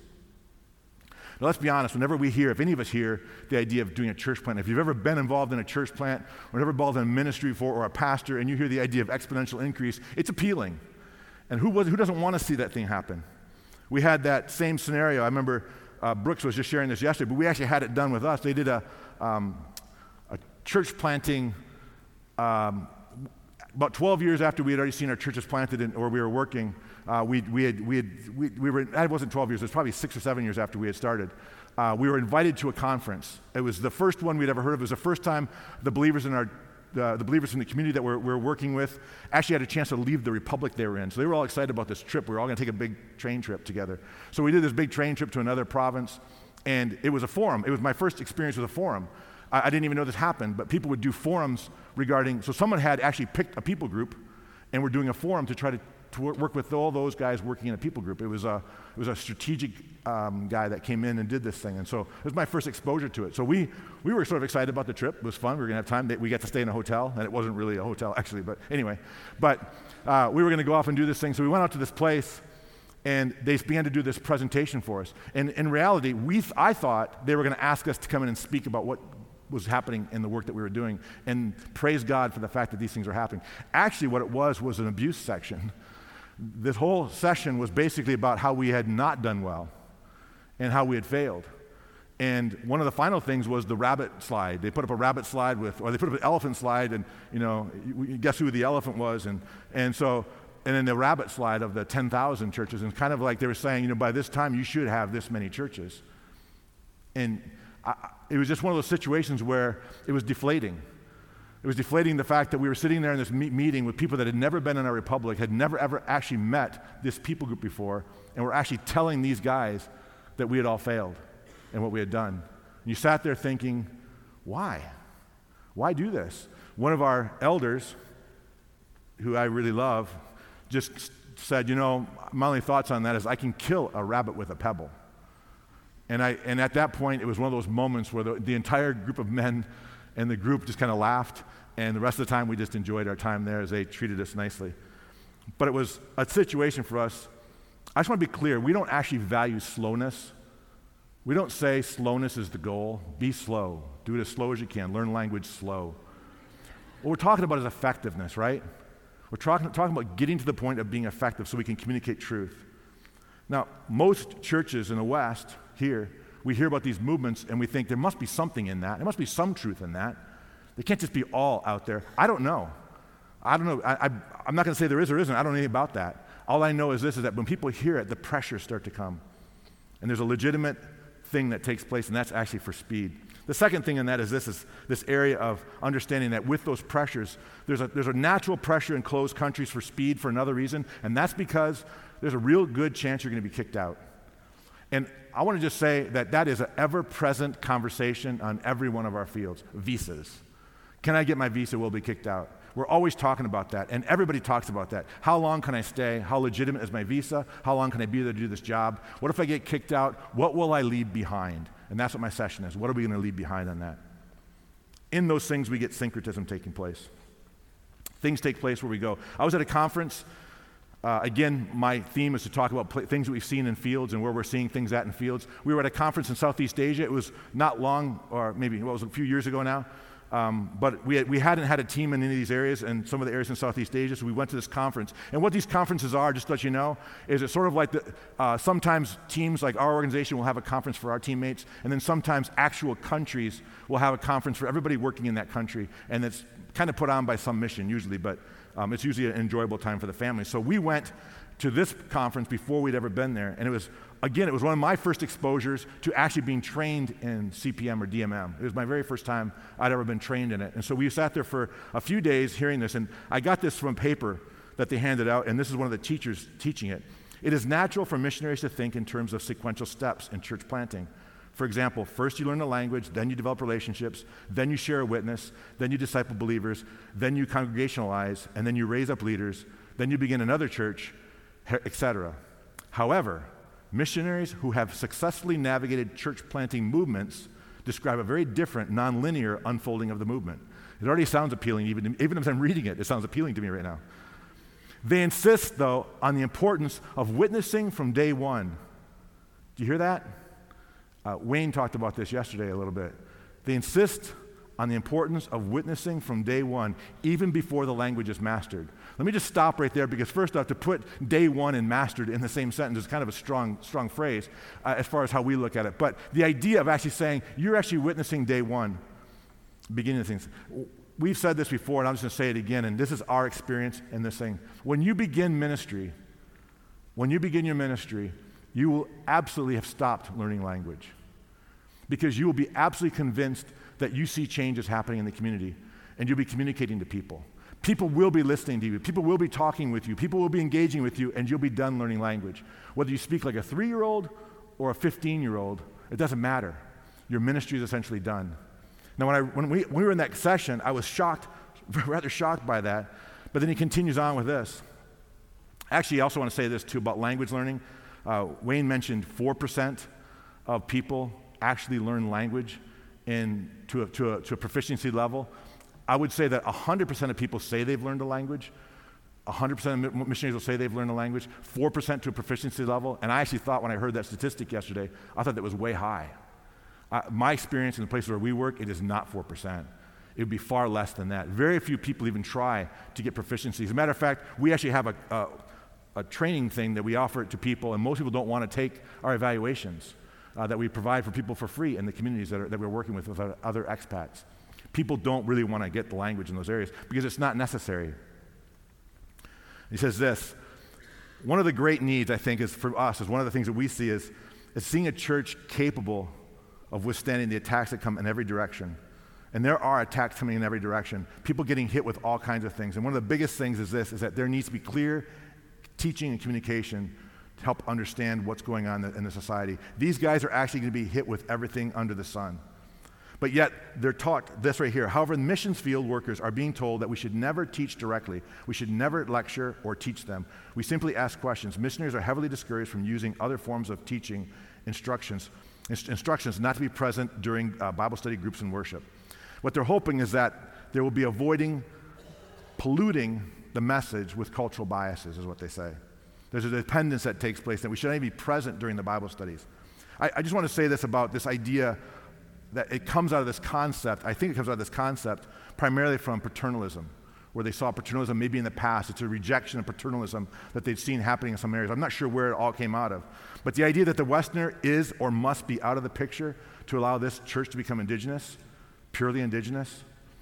Now, let's be honest. Whenever we hear, if any of us hear the idea of doing a church plant, if you've ever been involved in a church plant, or ever involved in a ministry for, or a pastor, and you hear the idea of exponential increase, it's appealing. And who was, who doesn't want to see that thing happen? We had that same scenario. I remember uh, Brooks was just sharing this yesterday, but we actually had it done with us. They did a, um, a church planting um, about twelve years after we had already seen our churches planted in, or we were working. Uh, we, we, had, we, had, we, we were, it wasn't twelve years, it was probably six or seven years after we had started. Uh, we were invited to a conference. It was the first one we'd ever heard of. It was the first time the believers in our, uh, the believers in the community that we're, we're working with actually had a chance to leave the republic they were in. So they were all excited about this trip. We were all going to take a big train trip together. So we did this big train trip to another province, and it was a forum. It was my first experience with a forum. I, I didn't even know this happened, but people would do forums regarding, so someone had actually picked a people group, and we're doing a forum to try to to work with all those guys working in a people group. It was a, it was a strategic um, guy that came in and did this thing. And so it was my first exposure to it. So we, we were sort of excited about the trip. It was fun. We were going to have time. We got to stay in a hotel, and it wasn't really a hotel, actually. But anyway, but uh, we were going to go off and do this thing. So we went out to this place, and they began to do this presentation for us. And in reality, we th- I thought they were going to ask us to come in and speak about what was happening in the work that we were doing, and praise God for the fact that these things are happening. Actually, what it was was an abuse section. This whole session was basically about how we had not done well and how we had failed. And one of the final things was the rabbit slide. They put up a rabbit slide with, or they put up an elephant slide, and you know, you guess who the elephant was, and and so, and then the rabbit slide of the ten thousand churches, and kind of like they were saying, you know, by this time you should have this many churches. And I, it was just one of those situations where it was deflating. It was deflating the fact that we were sitting there in this me- meeting with people that had never been in our republic, had never ever actually met this people group before, and were actually telling these guys that we had all failed and what we had done. And you sat there thinking, why? Why do this? One of our elders, who I really love, just said, you know, my only thoughts on that is I can kill a rabbit with a pebble. And I and at that point, it was one of those moments where the, the entire group of men and the group just kind of laughed, and the rest of the time we just enjoyed our time there as they treated us nicely. But it was a situation for us. I just want to be clear, we don't actually value slowness. We don't say slowness is the goal. Be slow. Do it as slow as you can. Learn language slow. What we're talking about is effectiveness, right? We're talking, talking about getting to the point of being effective so we can communicate truth. Now, most churches in the West here, we hear about these movements and we think there must be something in that. There must be some truth in that. They can't just be all out there. I don't know. I don't know. I, I, I'm not going to say there is or isn't. I don't know anything about that. All I know is this, is that when people hear it, the pressures start to come. And there's a legitimate thing that takes place, and that's actually for speed. The second thing in that is this, is this area of understanding that with those pressures, there's a, there's a natural pressure in closed countries for speed for another reason, and that's because there's a real good chance you're going to be kicked out. And I want to just say that that is an ever-present conversation on every one of our fields. Visas. Can I get my visa? Will be kicked out. We're always talking about that, and everybody talks about that. How long can I stay? How legitimate is my visa? How long can I be there to do this job? What if I get kicked out? What will I leave behind? And that's what my session is. What are we going to leave behind on that? In those things, we get syncretism taking place. Things take place where we go. I was at a conference. Uh, again, my theme is to talk about pl- things that we've seen in fields and where we're seeing things at in fields. We were at a conference in Southeast Asia. It was not long, or maybe what was it, a few years ago now. Um, but we, had, we hadn't had a team in any of these areas and some of the areas in Southeast Asia, so we went to this conference. And what these conferences are, just to let you know, is it's sort of like the, uh, sometimes teams like our organization will have a conference for our teammates, and then sometimes actual countries will have a conference for everybody working in that country, and it's kind of put on by some mission usually, but um, it's usually an enjoyable time for the family. So we went to this conference before we'd ever been there, and it was, again, it was one of my first exposures to actually being trained in C P M or D M M. It was my very first time I'd ever been trained in it. And so we sat there for a few days hearing this, and I got this from a paper that they handed out, and this is one of the teachers teaching it. It is natural for missionaries to think in terms of sequential steps in church planting. For example, first you learn the language, then you develop relationships, then you share a witness, then you disciple believers, then you congregationalize, and then you raise up leaders, then you begin another church, et cetera. However, missionaries who have successfully navigated church planting movements describe a very different, nonlinear unfolding of the movement. It already sounds appealing, even, to, even if I'm reading it, it sounds appealing to me right now. They insist, though, on the importance of witnessing from day one. Do you hear that? Uh, Wayne talked about this yesterday a little bit. They insist on the importance of witnessing from day one, even before the language is mastered. Let me just stop right there, because first off, to put day one and mastered in the same sentence is kind of a strong, strong phrase uh, as far as how we look at it. But the idea of actually saying, you're actually witnessing day one, beginning of things. We've said this before, and I'm just going to say it again, and this is our experience in this thing. When you begin ministry, when you begin your ministry, you will absolutely have stopped learning language, because you will be absolutely convinced that you see changes happening in the community, and you'll be communicating to people. People will be listening to you. People will be talking with you. People will be engaging with you, and you'll be done learning language. Whether you speak like a three-year-old or a fifteen-year-old, it doesn't matter. Your ministry is essentially done. Now, when, I, when, we, when we were in that session, I was shocked, rather shocked by that, but then he continues on with this. Actually, I also want to say this, too, about language learning. Uh, Wayne mentioned four percent of people actually learn language in, to, a, to, a, to a proficiency level. I would say that one hundred percent of people say they've learned a language. one hundred percent of missionaries will say they've learned a language, four percent to a proficiency level. And I actually thought, when I heard that statistic yesterday, I thought that was way high. Uh, my experience in the places where we work, it is not four percent. It would be far less than that. Very few people even try to get proficiency. As a matter of fact, we actually have a, a, a training thing that we offer to people, and most people don't want to take our evaluations uh, that we provide for people for free in the communities that, are, that we're working with, with other expats. People don't really want to get the language in those areas because it's not necessary. He says this, one of the great needs, I think, is for us, is one of the things that we see is, is seeing a church capable of withstanding the attacks that come in every direction. And there are attacks coming in every direction. People getting hit with all kinds of things. And one of the biggest things is this, is that there needs to be clear teaching and communication to help understand what's going on in the society. These guys are actually going to be hit with everything under the sun. But yet, they're taught this right here. However, missions field workers are being told that we should never teach directly. We should never lecture or teach them. We simply ask questions. Missionaries are heavily discouraged from using other forms of teaching instructions, inst- instructions not to be present during uh, Bible study groups and worship. What they're hoping is that they will be avoiding polluting the message with cultural biases, is what they say. There's a dependence that takes place, that we should not even be present during the Bible studies. I, I just want to say this about this idea that it comes out of this concept, I think it comes out of this concept primarily from paternalism, where they saw paternalism maybe in the past. It's a rejection of paternalism that they've seen happening in some areas. I'm not sure where it all came out of. But the idea that the Westerner is or must be out of the picture to allow this church to become indigenous, purely indigenous.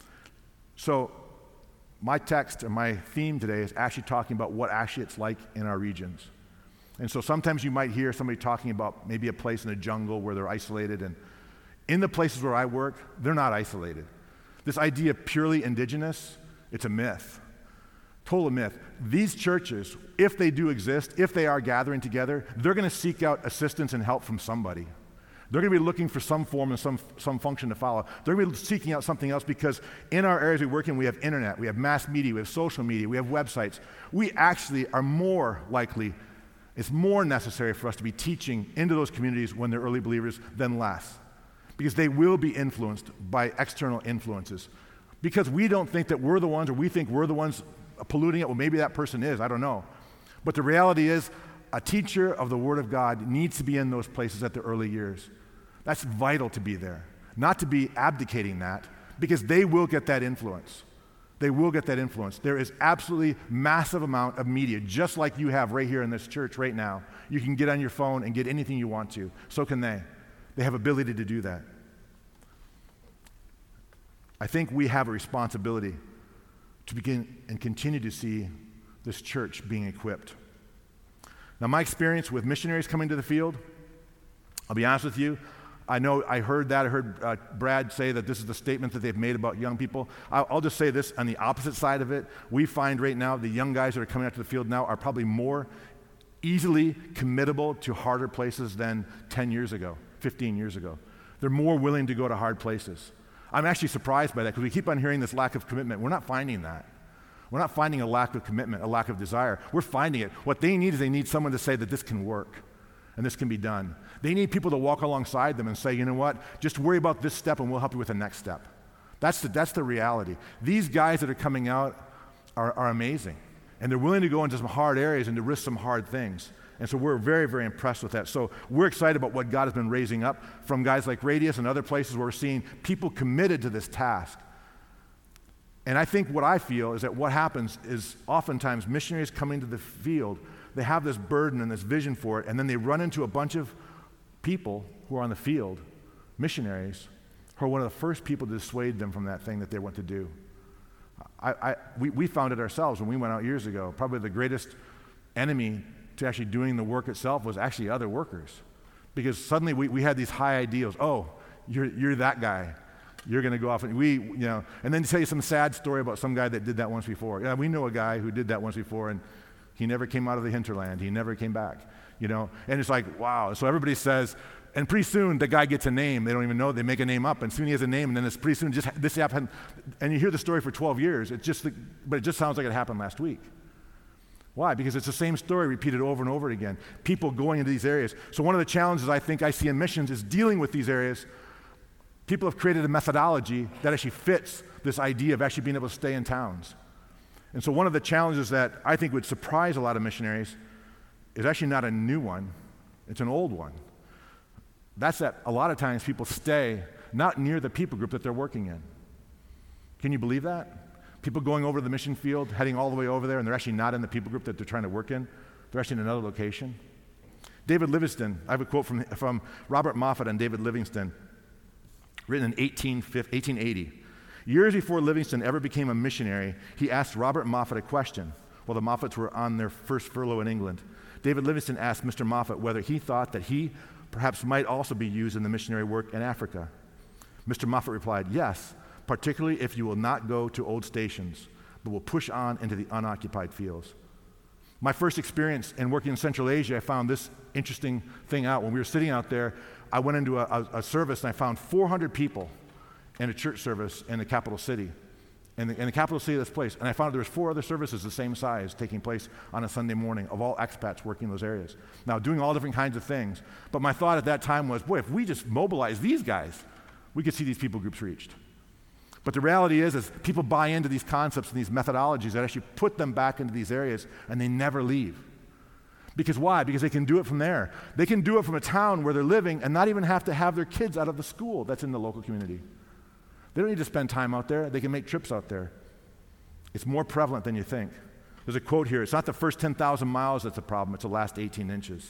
So my text or my theme today is actually talking about what actually it's like in our regions. And so sometimes you might hear somebody talking about maybe a place in the jungle where they're isolated, and in the places where I work, they're not isolated. This idea of purely indigenous, it's a myth. Total myth. These churches, if they do exist, if they are gathering together, they're going to seek out assistance and help from somebody. They're going to be looking for some form and some, some function to follow. They're going to be seeking out something else, because in our areas we work in, we have internet, we have mass media, we have social media, we have websites. We actually are more likely, it's more necessary for us to be teaching into those communities when they're early believers than less. Because they will be influenced by external influences. Because we don't think that we're the ones, or we think we're the ones polluting it. Well, maybe that person is, I don't know. But the reality is, a teacher of the Word of God needs to be in those places at the early years. That's vital to be there. Not to be abdicating that, because they will get that influence. They will get that influence. There is absolutely massive amount of media, just like you have right here in this church right now. You can get on your phone and get anything you want to. So can they. They have ability to do that. I think we have a responsibility to begin and continue to see this church being equipped. Now, my experience with missionaries coming to the field, I'll be honest with you, I know I heard that. I heard uh, Brad say that this is the statement that they've made about young people. I'll, I'll just say this on the opposite side of it. We find right now the young guys that are coming out to the field now are probably more easily committable to harder places than ten years ago, fifteen years ago. They're more willing to go to hard places. I'm actually surprised by that because we keep on hearing this lack of commitment. We're not finding that. We're not finding a lack of commitment, a lack of desire. We're finding it. What they need is they need someone to say that this can work and this can be done. They need people to walk alongside them and say, you know what, just worry about this step and we'll help you with the next step. That's the, that's the reality. These guys that are coming out are, are amazing. And they're willing to go into some hard areas and to risk some hard things. And so we're very, very impressed with that. So we're excited about what God has been raising up from guys like Radius and other places where we're seeing people committed to this task. And I think what I feel is that what happens is oftentimes missionaries coming to the field, they have this burden and this vision for it, and then they run into a bunch of people who are on the field, missionaries, who are one of the first people to dissuade them from that thing that they want to do. I, I, we, we found it ourselves when we went out years ago. Probably the greatest enemy to actually doing the work itself was actually other workers. Because suddenly we, we had these high ideals. Oh, you're, you're that guy. You're going to go off and we, you know, and then tell you some sad story about some guy that did that once before. Yeah, we know a guy who did that once before and he never came out of the hinterland. He never came back, you know. And it's like, wow. So everybody says, and pretty soon the guy gets a name. They don't even know. They make a name up, and soon he has a name, and then it's pretty soon just this happened. And you hear the story for twelve years. It just, but it just sounds like it happened last week. Why? Because it's the same story repeated over and over again. People going into these areas. So one of the challenges I think I see in missions is dealing with these areas. People have created a methodology that actually fits this idea of actually being able to stay in towns. And so one of the challenges that I think would surprise a lot of missionaries is actually not a new one, it's an old one. That's that a lot of times people stay not near the people group that they're working in. Can you believe that? People going over to the mission field, heading all the way over there, and they're actually not in the people group that they're trying to work in. They're actually in another location. David Livingstone, I have a quote from, from Robert Moffat on David Livingstone, written in eighteen eighty. Years before Livingstone ever became a missionary, he asked Robert Moffat a question while the Moffats were on their first furlough in England. David Livingstone asked Mister Moffat whether he thought that he perhaps might also be used in the missionary work in Africa. Mister Moffat replied, yes, particularly if you will not go to old stations, but will push on into the unoccupied fields. My first experience in working in Central Asia, I found this interesting thing out. When we were sitting out there, I went into a, a, a service and I found four hundred people in a church service in the capital city, in the, in the capital city of this place. And I found there was four other services the same size taking place on a Sunday morning of all expats working in those areas. Now, doing all different kinds of things. But my thought at that time was, boy, if we just mobilize these guys, we could see these people groups reached. But the reality is, is people buy into these concepts and these methodologies that actually put them back into these areas, and they never leave. Because why? Because they can do it from there. They can do it from a town where they're living and not even have to have their kids out of the school that's in the local community. They don't need to spend time out there. They can make trips out there. It's more prevalent than you think. There's a quote here. It's not the first ten thousand miles that's a problem. It's the last eighteen inches.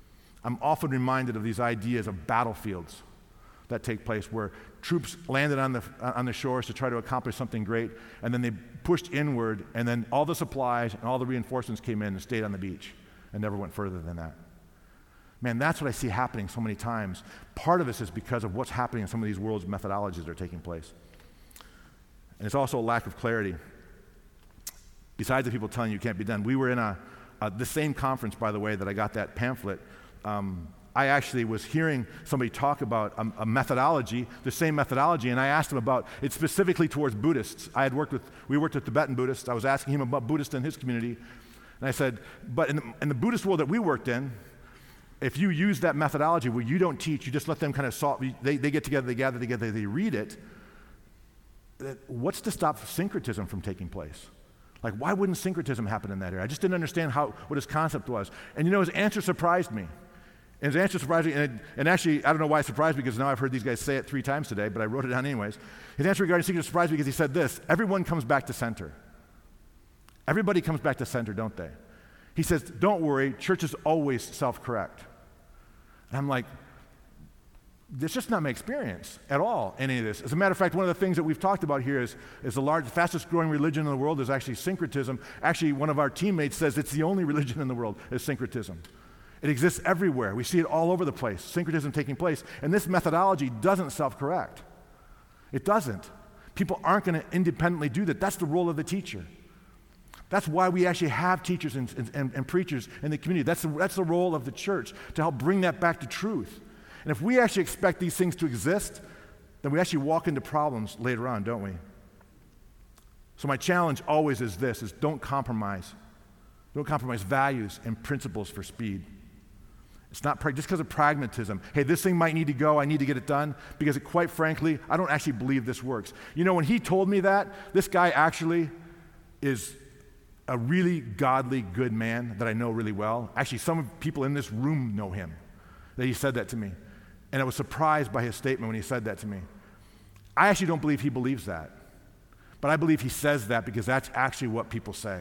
I'm often reminded of these ideas of battlefields that take place where troops landed on the, on the shores to try to accomplish something great, and then they pushed inward, and then all the supplies and all the reinforcements came in and stayed on the beach and never went further than that. Man, that's what I see happening so many times. Part of this is because of what's happening in some of these world's methodologies that are taking place. And it's also a lack of clarity. Besides the people telling you it can't be done, we were in a, a the same conference, by the way, that I got that pamphlet. Um, I actually was hearing somebody talk about a, a methodology, the same methodology, and I asked him about it specifically towards Buddhists. I had worked with, we worked with Tibetan Buddhists. I was asking him about Buddhists in his community. And I said, but in the, in the Buddhist world that we worked in, if you use that methodology where you don't teach, you just let them kind of solve, they, they get together, they gather together, they read it, what's to stop syncretism from taking place? Like, why wouldn't syncretism happen in that area? I just didn't understand how what his concept was. And you know, his answer surprised me. And his answer surprised me, and, and actually, I don't know why it surprised me, because now I've heard these guys say it three times today, but I wrote it down anyways. His answer regarding syncretism surprised me because he said this: everyone comes back to center. Everybody comes back to center, don't they? He says, don't worry, churches always self-correct. And I'm like, this just not my experience at all, any of this. As a matter of fact, one of the things that we've talked about here is, is the largest, fastest growing religion in the world is actually syncretism. Actually, one of our teammates says it's the only religion in the world is syncretism. It exists everywhere. We see it all over the place, syncretism taking place. And this methodology doesn't self-correct. It doesn't. People aren't going to independently do that. That's the role of the teacher. That's why we actually have teachers and, and, and preachers in the community. That's the, that's the role of the church, to help bring that back to truth. And if we actually expect these things to exist, then we actually walk into problems later on, don't we? So my challenge always is this, is don't compromise. Don't compromise values and principles for speed. It's not pra- just because of pragmatism. Hey, this thing might need to go, I need to get it done, because it, quite frankly, I don't actually believe this works. You know, when he told me that, this guy actually is a really godly, good man that I know really well. Actually, some of people in this room know him, that he said that to me. And I was surprised by his statement when he said that to me. I actually don't believe he believes that. But I believe he says that because that's actually what people say.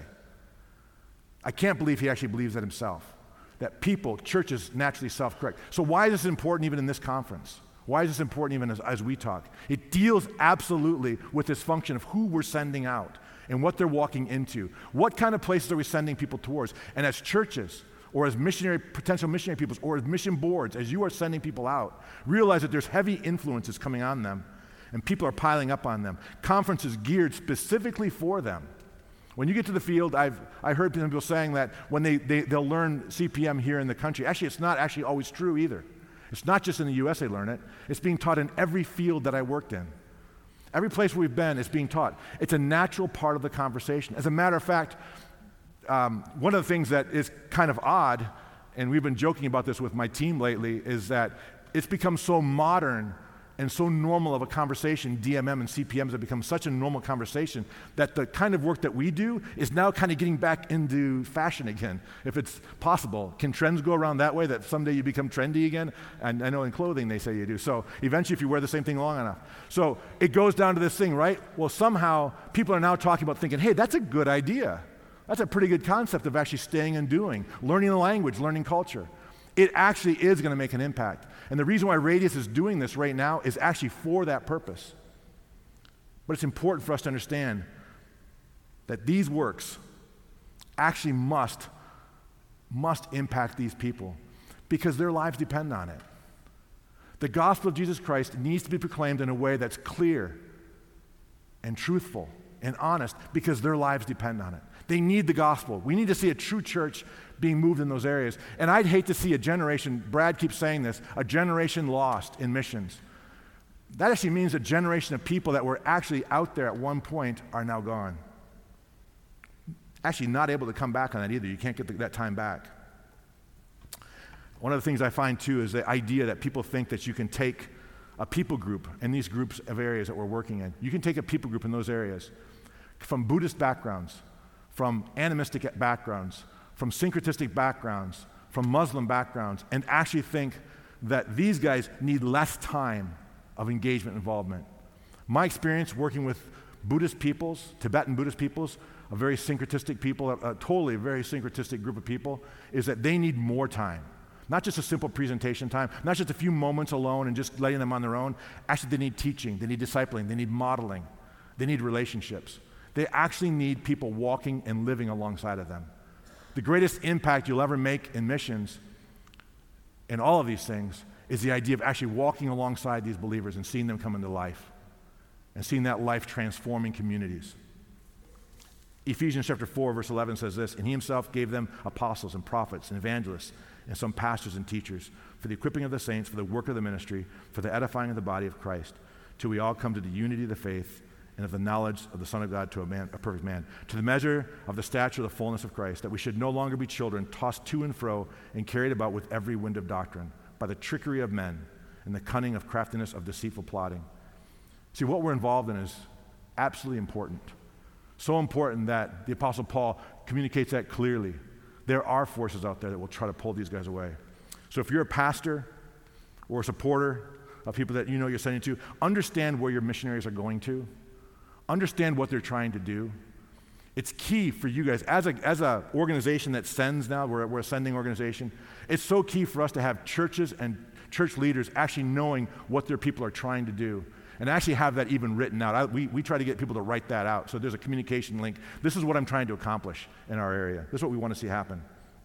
I can't believe he actually believes that himself. That people, churches, naturally self-correct. So why is this important even in this conference? Why is this important even as, as we talk? It deals absolutely with this function of who we're sending out and what they're walking into. What kind of places are we sending people towards? And as churches, or as missionary, potential missionary peoples, or as mission boards, as you are sending people out, realize that there's heavy influences coming on them, and people are piling up on them. Conferences geared specifically for them. When you get to the field, I've I heard people saying that when they, they, they'll learn C P M here in the country. Actually, it's not actually always true either. It's not just in the U S they learn it. It's being taught in every field that I worked in. Every place we've been, it's being taught. It's a natural part of the conversation. As a matter of fact, um, one of the things that is kind of odd, and we've been joking about this with my team lately, is that it's become so modern and so normal of a conversation, D M M and C P Ms have become such a normal conversation that the kind of work that we do is now kind of getting back into fashion again, if it's possible. Can trends go around that way, that someday you become trendy again? And I know in clothing they say you do. So eventually if you wear the same thing long enough. So it goes down to this thing, right? Well, somehow people are now talking about thinking, hey, that's a good idea. That's a pretty good concept of actually staying and doing, learning the language, learning culture. It actually is going to make an impact. And the reason why Radius is doing this right now is actually for that purpose. But it's important for us to understand that these works actually must, must impact these people because their lives depend on it. The gospel of Jesus Christ needs to be proclaimed in a way that's clear and truthful and honest because their lives depend on it. They need the gospel. We need to see a true church being moved in those areas. And I'd hate to see a generation, Brad keeps saying this, a generation lost in missions. That actually means a generation of people that were actually out there at one point are now gone. Actually not able to come back on that either. You can't get the, that time back. One of the things I find too is the idea that people think that you can take a people group in these groups of areas that we're working in. You can take a people group in those areas from Buddhist backgrounds, from animistic backgrounds, from syncretistic backgrounds, from Muslim backgrounds, and actually think that these guys need less time of engagement and involvement. My experience working with Buddhist peoples, Tibetan Buddhist peoples, a very syncretistic people, a, a totally very syncretistic group of people, is that they need more time. Not just a simple presentation time, not just a few moments alone and just letting them on their own. Actually, they need teaching, they need discipling, they need modeling, they need relationships. They actually need people walking and living alongside of them. The greatest impact you'll ever make in missions and all of these things is the idea of actually walking alongside these believers and seeing them come into life and seeing that life transforming communities. Ephesians chapter four, verse eleven says this, and he himself gave them apostles and prophets and evangelists and some pastors and teachers for the equipping of the saints, for the work of the ministry, for the edifying of the body of Christ, till we all come to the unity of the faith and of the knowledge of the Son of God to a man, a perfect man, to the measure of the stature of the fullness of Christ, that we should no longer be children, tossed to and fro and carried about with every wind of doctrine, by the trickery of men and the cunning of craftiness of deceitful plotting. See, what we're involved in is absolutely important. So important that the Apostle Paul communicates that clearly. There are forces out there that will try to pull these guys away. So if you're a pastor or a supporter of people that you know you're sending to, understand where your missionaries are going to. Understand what they're trying to do. It's key for you guys, as a as a organization that sends now, we're, we're a sending organization, it's so key for us to have churches and church leaders actually knowing what their people are trying to do and actually have that even written out. I, we, we try to get people to write that out. So there's a communication link. This is what I'm trying to accomplish in our area. This is what we want to see happen.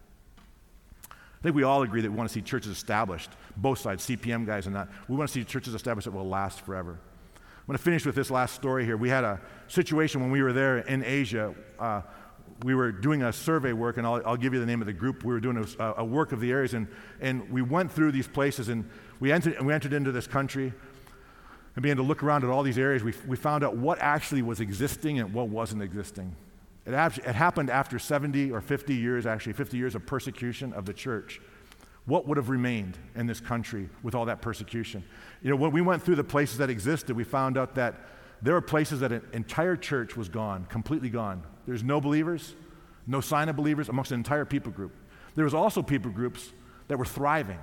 I think we all agree that we want to see churches established, both sides, C P M guys and not. We want to see churches established that will last forever. I'm going to finish with this last story here. We had a situation when we were there in Asia. Uh, we were doing a survey work, and I'll, I'll give you the name of the group. We were doing a, a work of the areas, and, and we went through these places, and we entered, we entered into this country and began to look around at all these areas. We, we found out what actually was existing and what wasn't existing. It, it happened after seventy or fifty years, actually fifty years of persecution of the church. What would have remained in this country with all that persecution? You know, when we went through the places that existed, we found out that there were places that an entire church was gone, completely gone. There's no believers, no sign of believers amongst an entire people group. There was also people groups that were thriving,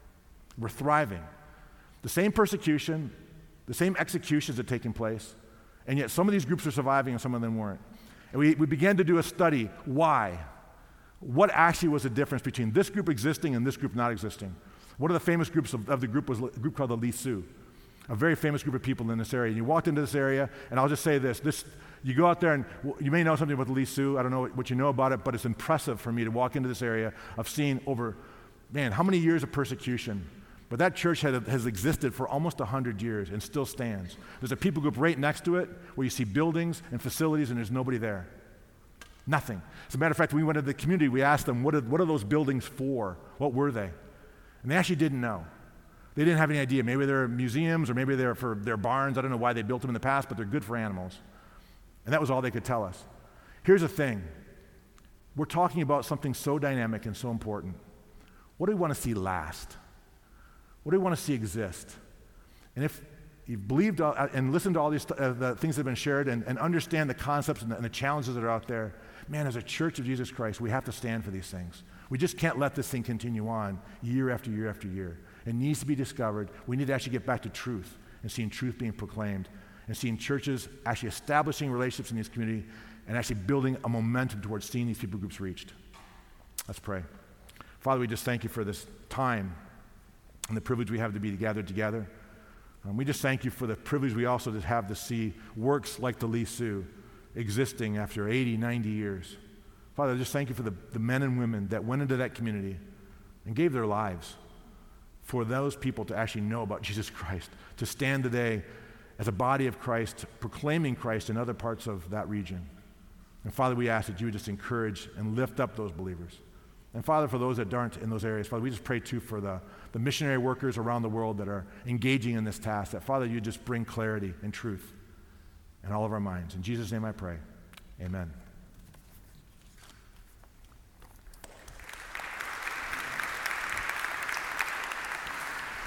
were thriving. The same persecution, the same executions had taken place, and yet some of these groups were surviving and some of them weren't. And we, we began to do a study. Why? What actually was the difference between this group existing and this group not existing? One of the famous groups of, of the group was a group called the Li Sioux, a very famous group of people in this area. And you walked into this area, and I'll just say this, this you go out there, and you may know something about the Li Sioux. I don't know what you know about it, but it's impressive for me to walk into this area of seeing over, man, how many years of persecution. But that church had, has existed for almost one hundred years and still stands. There's a people group right next to it where you see buildings and facilities, and there's nobody there. Nothing. As a matter of fact, when we went to the community, we asked them, what are, what are those buildings for? What were they? And they actually didn't know. They didn't have any idea. Maybe they're museums, or maybe they're for their barns. I don't know why they built them in the past, but they're good for animals. And that was all they could tell us. Here's the thing. We're talking about something so dynamic and so important. What do we want to see last? What do we want to see exist? And if you've believed all, and listened to all these uh, the things that have been shared and, and understand the concepts and the, and the challenges that are out there, man, as a church of Jesus Christ, we have to stand for these things. We just can't let this thing continue on year after year after year. It needs to be discovered. We need to actually get back to truth and seeing truth being proclaimed and seeing churches actually establishing relationships in this community and actually building a momentum towards seeing these people groups reached. Let's pray. Father, we just thank you for this time and the privilege we have to be gathered together. Um, we just thank you for the privilege we also just have to see works like the Li Sioux existing after eighty, ninety years. Father, I just thank you for the, the men and women that went into that community and gave their lives for those people to actually know about Jesus Christ, to stand today as a body of Christ, proclaiming Christ in other parts of that region. And Father, we ask that you would just encourage and lift up those believers. And Father, for those that aren't in those areas, Father, we just pray too for the, the missionary workers around the world that are engaging in this task, that Father, you just bring clarity and truth in all of our minds. In Jesus' name I pray, amen.